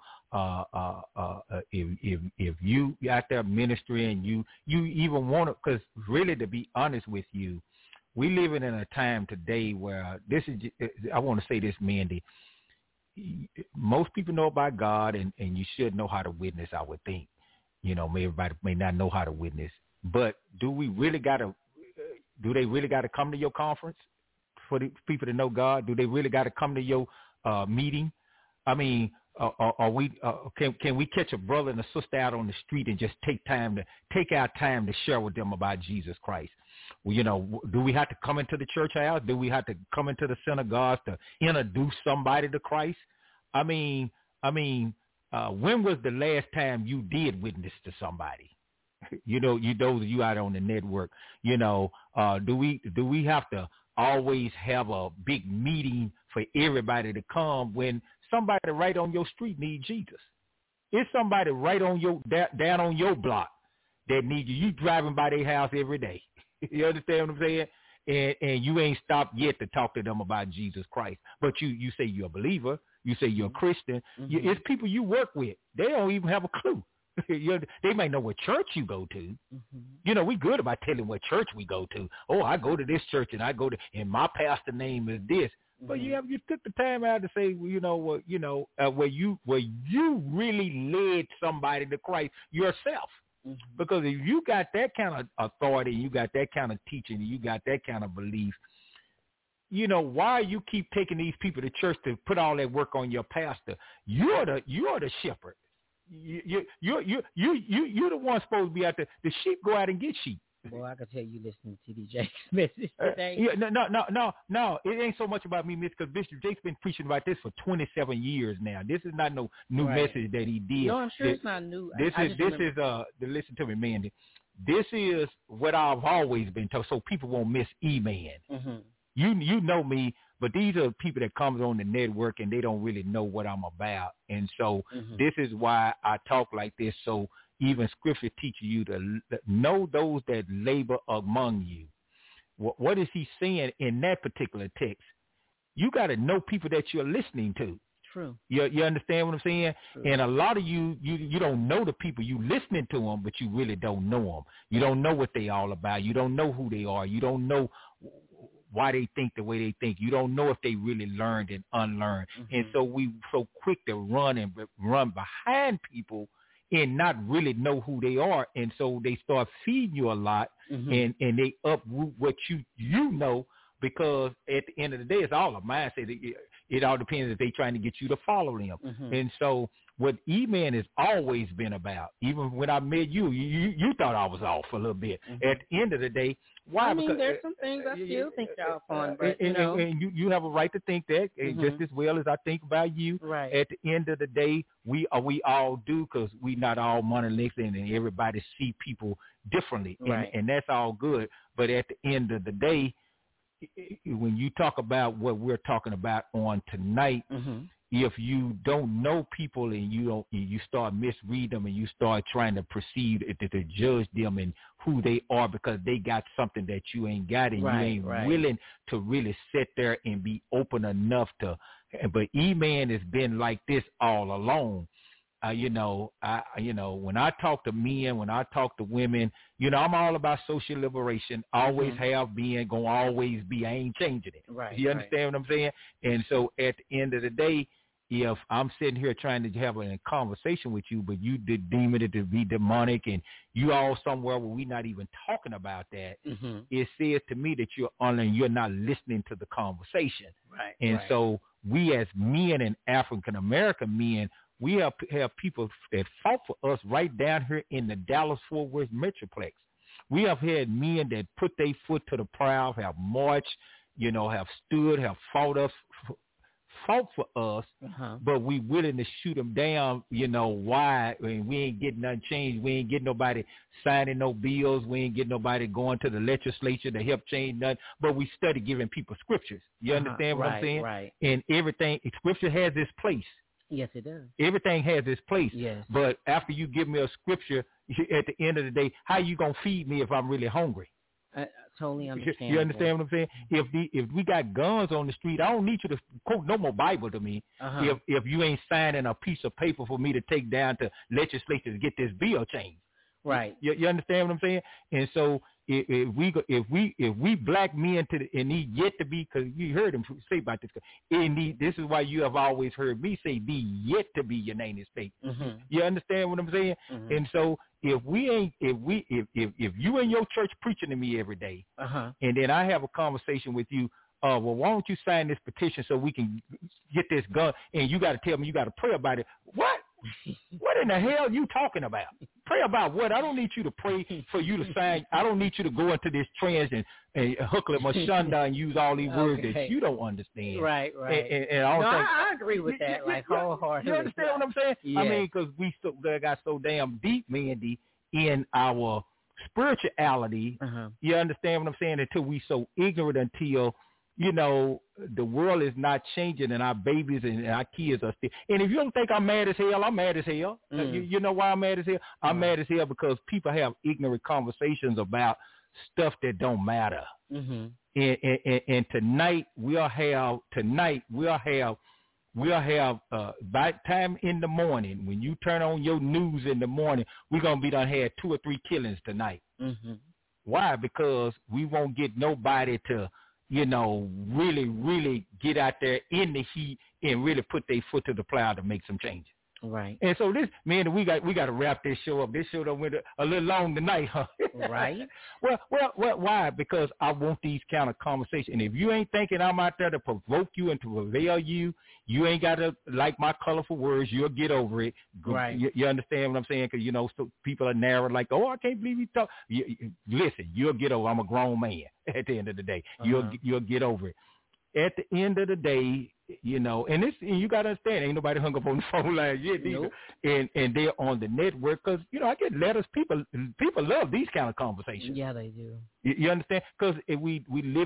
E: If you out there ministering, you even want to, because really, to be honest with you, we living in a time today where I want to say this, Mandy. Most people know about God, and you should know how to witness, I would think. You know, everybody may not know how to witness, but do they really got to come to your conference for the people to know God? Do they really got to come to your meeting? I mean, can we catch a brother and a sister out on the street and just take our time to share with them about Jesus Christ? Well, you know, do we have to come into the church house? Do we have to come into the synagogues to introduce somebody to Christ? I mean, when was the last time you did witness to somebody? You know, those of you out on the network, you know, do we have to always have a big meeting for everybody to come when somebody right on your street needs Jesus? It's somebody right on your down on your block that needs you. You driving by their house every day. You understand what I'm saying? And you ain't stopped yet to talk to them about Jesus Christ. But you say you're a believer. You say you're a Christian.
A: Mm-hmm.
E: It's people you work with. They don't even have a clue. They might know what church you go to.
A: Mm-hmm.
E: You know, we good about telling what church we go to. Oh, I go to this church and and my pastor name is this.
A: Mm-hmm.
E: But you took the time out to say, where you really led somebody to Christ yourself.
A: Mm-hmm.
E: Because if you got that kind of authority, you got that kind of teaching, you got that kind of belief, you know, why you keep taking these people to church to put all that work on your pastor? You're the shepherd. You're the one supposed to be out there. The sheep go out and get sheep.
A: Well, I can tell you listening to T.D. Jakes' message today.
E: No. It ain't so much about me, Miss, because Bishop Jakes been preaching about this for 27 years now. This is not no new message that he did.
A: No, I'm sure it's not new.
E: Listen to me, Mandy. This is what I've always been told, so people won't miss E-Man.
A: Mm-hmm.
E: You know me, but these are people that comes on the network and they don't really know what I'm about. And so this is why I talk like this. So even Scripture teaches you to know those that labor among you. What is he saying in that particular text? You got to know people that you're listening to.
A: True.
E: You understand what I'm saying?
A: True.
E: And a lot of you don't know the people. You listening to them, but you really don't know them. You don't know what they all about. You don't know who they are. You don't know why they think the way they think. You don't know if they really learned and unlearned. Mm-hmm. And so we so quick to run behind people and not really know who they are. And so they start feeding you a lot and they uproot what you know, because at the end of the day, it's all a mindset. It all depends if they trying to get you to follow them. Mm-hmm. And so what E-Man has always been about, even when I met you thought I was off a little bit. Mm-hmm. At the end of the day, why?
A: I mean,
E: because
A: there's some things I still think you're off on, but
E: and you have a right to think that just as well as I think about you.
A: Right.
E: At the end of the day, we all do, because we not all monolithic and everybody see people differently,
A: right.
E: and that's all good. But at the end of the day, when you talk about what we're talking about on tonight, if you don't know people and you start misreading them and you start trying to perceive to judge them and who they are because they got something that you ain't got, and you ain't willing to really sit there and be open enough to. But E-Man has been like this all along. When I talk to men, when I talk to women, I'm all about social liberation. Always have been, gonna always be. I ain't changing it.
A: Right.
E: You understand what I'm saying? And so at the end of the day, if I'm sitting here trying to have a conversation with you, but you deem it to be demonic and you all somewhere where we're not even talking about that, it says to me that you're not listening to the conversation.
A: Right.
E: And so we as men and African American men, we have people that fought for us right down here in the Dallas-Fort Worth Metroplex. We have had men that put their foot to the plow, have marched, have stood, have fought for us, but we willing to shoot them down, why? I mean, we ain't getting nothing changed. We ain't getting nobody signing no bills. We ain't getting nobody going to the legislature to help change nothing, but we study giving people scriptures. You understand what I'm saying?
A: Right.
E: And everything, scripture has its place.
A: Yes, it does.
E: Everything has its place.
A: Yes.
E: But after you give me a scripture, at the end of the day, how you going to feed me if I'm really hungry?
A: I totally understand.
E: You understand what I'm saying? If we got guns on the street, I don't need you to quote no more Bible to me. If you ain't signing a piece of paper for me to take down to legislature to get this bill changed.
A: Right.
E: You understand what I'm saying? And so if we black men and need yet to be, because you heard him say about this, this is why you have always heard me say, be yet to be United States. You understand what I'm saying? And so if you in your church preaching to me every day, and then I have a conversation with you, well, why don't you sign this petition so we can get this gun? And you got to tell me you got to pray about it. What? What in the hell are you talking about? Pray about what? I don't need you to pray for you to sign. I don't need you to go into this trans and hookle mashanda and use all these words that you don't understand.
A: Right.
E: And
A: I agree with that, wholeheartedly.
E: You understand what I'm saying?
A: Yeah.
E: I mean, because we got so damn deep, Mandy, in our spirituality. You understand what I'm saying? Until we so ignorant, until, you know, the world is not changing and our babies and our kids are still. And if you don't think I'm mad as hell, I'm mad as hell. You know why I'm mad as hell? I'm mad as hell because people have ignorant conversations about stuff that don't matter. And tonight we'll have by time in the morning, when you turn on your news in the morning, we're going to be done had 2 or 3 killings tonight. Why? Because we won't get nobody to, you know, really get out there in the heat and really put their foot to the plow to make some changes.
A: Right.
E: And so this, man, we got to wrap this show up. This show done went a little long tonight, huh?
A: Right.
E: Well, why? Because I want these kind of conversations. And if you ain't thinking I'm out there to provoke you and to prevail you, you ain't got to like my colorful words. You'll get over it.
A: Right.
E: You understand what I'm saying? Because, you know, so people are narrow like, oh, I can't believe you talk. Listen, you'll get over. I'm a grown man at the end of the day. You'll get over it. At the end of the day, you know, and you got to understand, ain't nobody hung up on the phone line yet either. Nope. And they're on the network because, you know, I get letters. People love these kind of conversations.
A: Yeah, they do.
E: You understand? Because we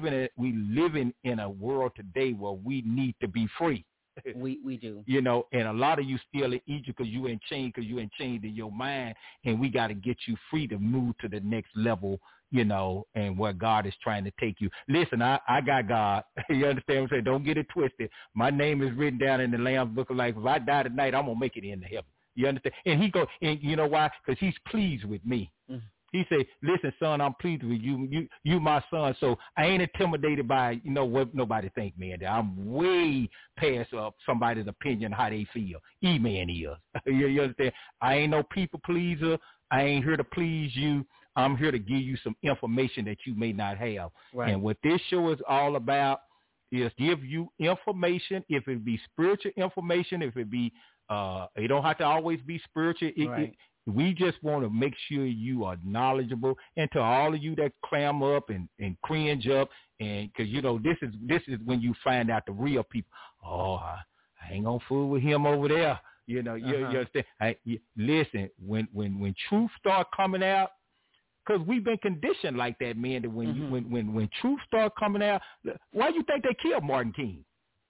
E: living in a world today where we need to be free.
A: We do.
E: You know, and a lot of you still in Egypt because you in chains in your mind, and we got to get you free to move to the next level, you know, and where God is trying to take you. Listen, I got God. You understand what I'm saying? Don't get it twisted. My name is written down in the Lamb's Book of Life. If I die tonight, I'm going to make it into heaven. You understand? And and you know why? Because he's pleased with me. He said, listen, son, I'm pleased with you. You my son. So I ain't intimidated by, you know, what nobody think, man. I'm way past somebody's opinion, how they feel. E-man is. You understand? I ain't no people pleaser. I ain't here to please you. I'm here to give you some information that you may not have.
A: Right.
E: And what this show is all about is give you information, if it be spiritual information, if it be, it don't have to always be spiritual. We just want to make sure you are knowledgeable. And to all of you that clam up and cringe up, and because, you know, this is when you find out the real people. Oh, I ain't going to fool with him over there. You know, you understand? Listen, when truth start coming out, because we've been conditioned like that, man, that when truth start coming out, why you think they killed Martin King?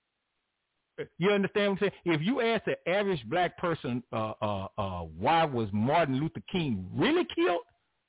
E: You understand what I'm saying? If you ask the average black person, why was Martin Luther King really killed?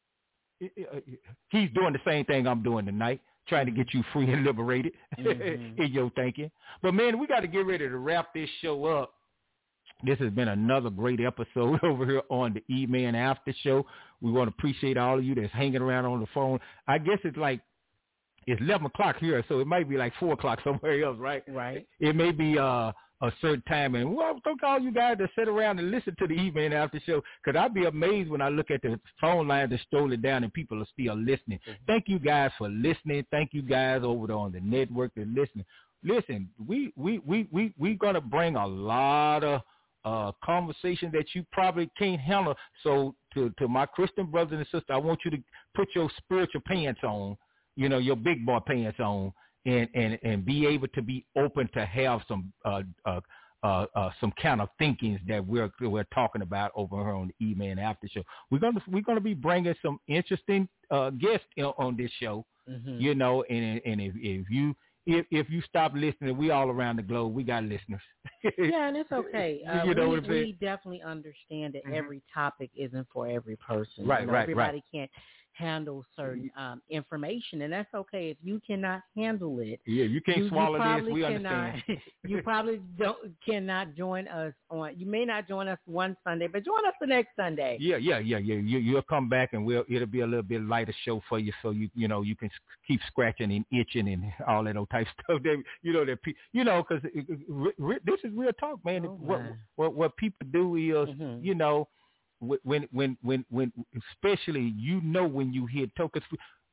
E: He's doing the same thing I'm doing tonight, trying to get you free and liberated in your thinking. But, man, we got to get ready to wrap this show up. This has been another great episode over here on the E-Man After Show. We want to appreciate all of you that's hanging around on the phone. I guess it's 11 o'clock here, so it might be like 4 o'clock somewhere else, right?
A: Right.
E: It may be a certain time. And well, thank all you guys that sit around and listen to the E-Man After Show, because I'd be amazed when I look at the phone lines that's strolling down and people are still listening. Thank you guys for listening. Thank you guys over there on the network that listening. Listen, we going to bring a lot of conversation that you probably can't handle. So to my Christian brothers and sisters, I want you to put your spiritual pants on, you know, your big boy pants on, and be able to be open to have some kind of thinkings that we're talking about over here on the E-Man After Show. We're gonna be bringing some interesting guests on this show, you know, and if you stop listening, we all around the globe, we got listeners.
A: Yeah, and it's okay.
E: You know what I'm saying?
A: We definitely understand that every topic isn't for every person.
E: Right,
A: you know,
E: right,
A: everybody can't handle certain information, and that's okay. If you cannot handle it,
E: you can't swallow this. We understand.
A: You probably cannot join us on. You may not join us one Sunday, but join us the next Sunday.
E: Yeah. You'll come back, and it'll be a little bit lighter show for you, so you can keep scratching and itching and all that old type stuff. Because this is real talk, man. What people do is, you know. When especially, you know, when you hear tokens,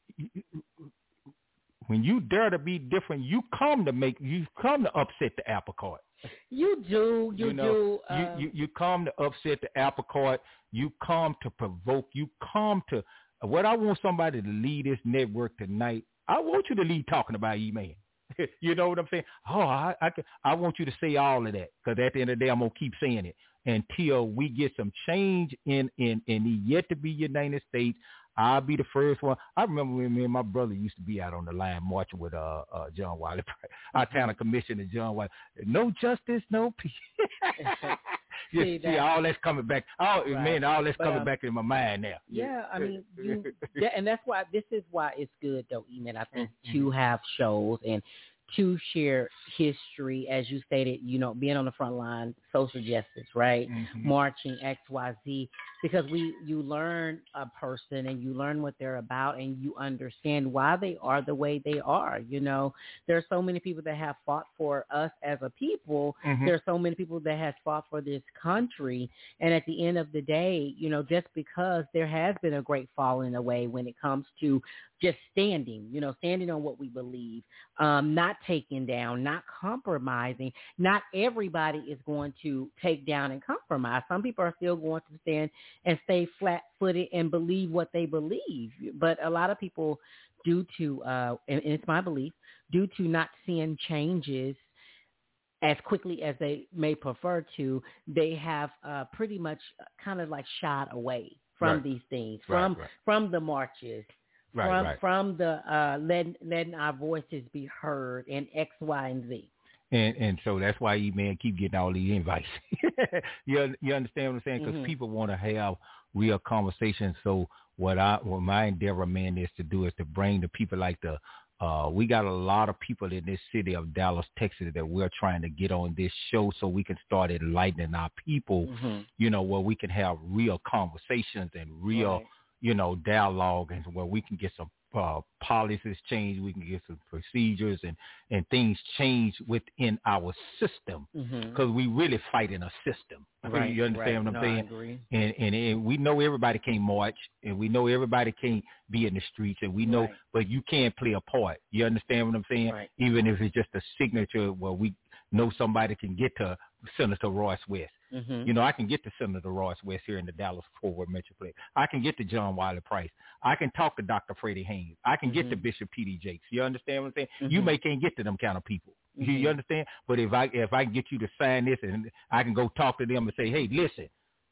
E: when you dare to be different, you come to upset the apple cart.
A: You do. You do.
E: You come to upset the apple cart. You come to provoke. You come to what I want somebody to lead this network tonight. I want you to lead talking about E-Man. You know what I'm saying? Oh, I want you to say all of that, because at the end of the day, I'm going to keep saying it. until we get some change in the yet to be United States. I'll be the first one. I remember when me and my brother used to be out on the line marching with John Wiley, our town commissioner, John Wiley. No justice, no peace. See, all that's coming back. All that's coming back in my mind now.
A: Yeah, I mean, and that's why this is why it's good, though, Eman. I think to have shows and to share history, as you stated, being on the front line, social justice, right? Marching, XYZ, because you learn a person and you learn what they're about and you understand why they are the way they are. There are so many people that have fought for us as a people. There are so many people that have fought for this country. And at the end of the day, just because there has been a great falling away when it comes to just standing on what we believe, not taking down, not compromising. Not everybody is going to take down and compromise. Some people are still going to stand and stay flat-footed and believe what they believe. But a lot of people, due to, and it's my belief, due to not seeing changes as quickly as they may prefer to, they have pretty much kind of like shied away from these things, from the marches, from the letting our voices be heard and X, Y, and Z.
E: And so that's why E-Man keep getting all these invites. you understand what I'm saying? Because people want to have real conversations. So what my endeavor, man, is to do is to bring the people like we got a lot of people in this city of Dallas, Texas, that we're trying to get on this show so we can start enlightening our people, where we can have real conversations and real, dialogue, and where we can get some policies changed, we can get some procedures and things changed within our system, because we really fight in a system. You understand what I'm saying?
A: I agree.
E: And we know everybody can't march, and we know everybody can't be in the streets, and we know, but you can play a part. You understand what I'm saying? Even if it's just a signature where we know somebody can get to Senator Royce West. I can get to Senator Royce West here in the Dallas-Fort Worth Metroplex. I can get to John Wiley Price. I can talk to Dr. Freddie Haynes. I can get to Bishop P.D. Jakes. You understand what I'm saying? You can't get to them kind of people. You understand? But if I can get you to sign this, and I can go talk to them and say, hey, listen,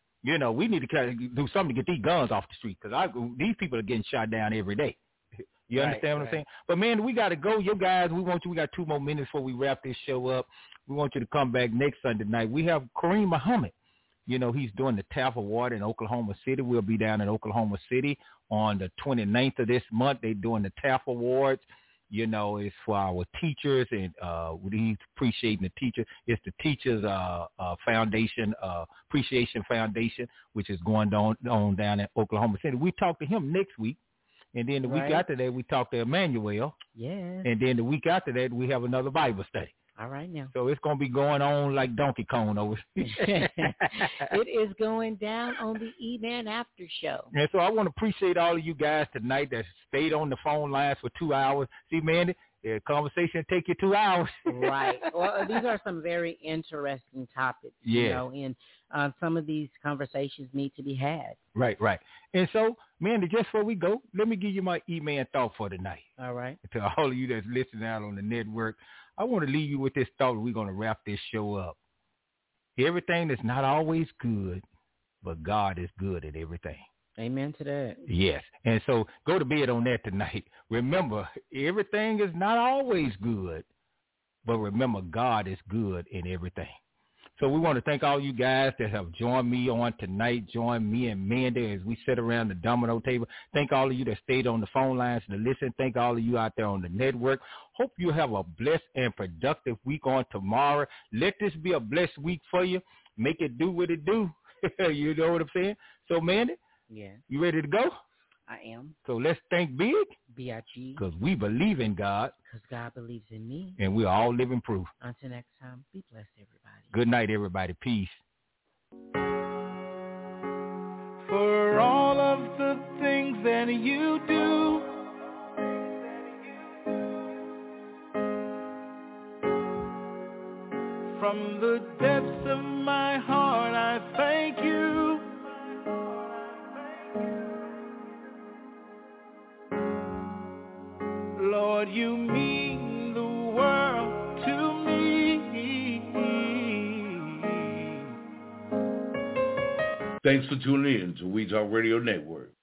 E: we need to do something to get these guns off the street, because these people are getting shot down every day. You understand what I'm saying? But, man, we got to go. You guys, we got 2 more minutes before we wrap this show up. We want you to come back next Sunday night. We have Kareem Muhammad. He's doing the TAF Award in Oklahoma City. We'll be down in Oklahoma City on the 29th of this month. They're doing the TAF Awards. It's for our teachers, and we appreciating the teachers. It's the Teachers Foundation, Appreciation Foundation, which is going on down in Oklahoma City. We talk to him next week. And then the week after that, we talk to Emmanuel.
A: Yeah.
E: And then the week after that, we have another Bible study.
A: All right now.
E: So it's going to be going on like Donkey Kong over here.
A: It is going down on the E-Man After Show.
E: And so I want to appreciate all of you guys tonight that stayed on the phone lines for 2 hours. See, man, the conversation take you 2 hours.
A: Right. Well, these are some very interesting topics, and some of these conversations need to be had.
E: Right. And so, man, just before we go, let me give you my E-Man thought for tonight.
A: All right.
E: To all of you that's listening out on the network, I want to leave you with this thought. We're going to wrap this show up. Everything is not always good, but God is good at everything.
A: Amen to that.
E: Yes. And so go to bed on that tonight. Remember, everything is not always good, but remember, God is good in everything. So we want to thank all you guys that have joined me on tonight, join me and Mandy as we sit around the domino table. Thank all of you that stayed on the phone lines to listen. Thank all of you out there on the network. Hope you have a blessed and productive week on tomorrow. Let this be a blessed week for you. Make it do what it do. You know what I'm saying? So, Mandy, you ready to go?
A: I am.
E: So let's think big.
A: B-I-G.
E: Because we believe in God.
A: Because God believes in me.
E: And we're all living proof.
A: Until next time, be blessed, everybody.
E: Good night, everybody. Peace.
J: For all of the things that you do, from the depths of my heart, I thank you. Lord, you mean the world to me.
N: Thanks for tuning in to We Talk Radio Network.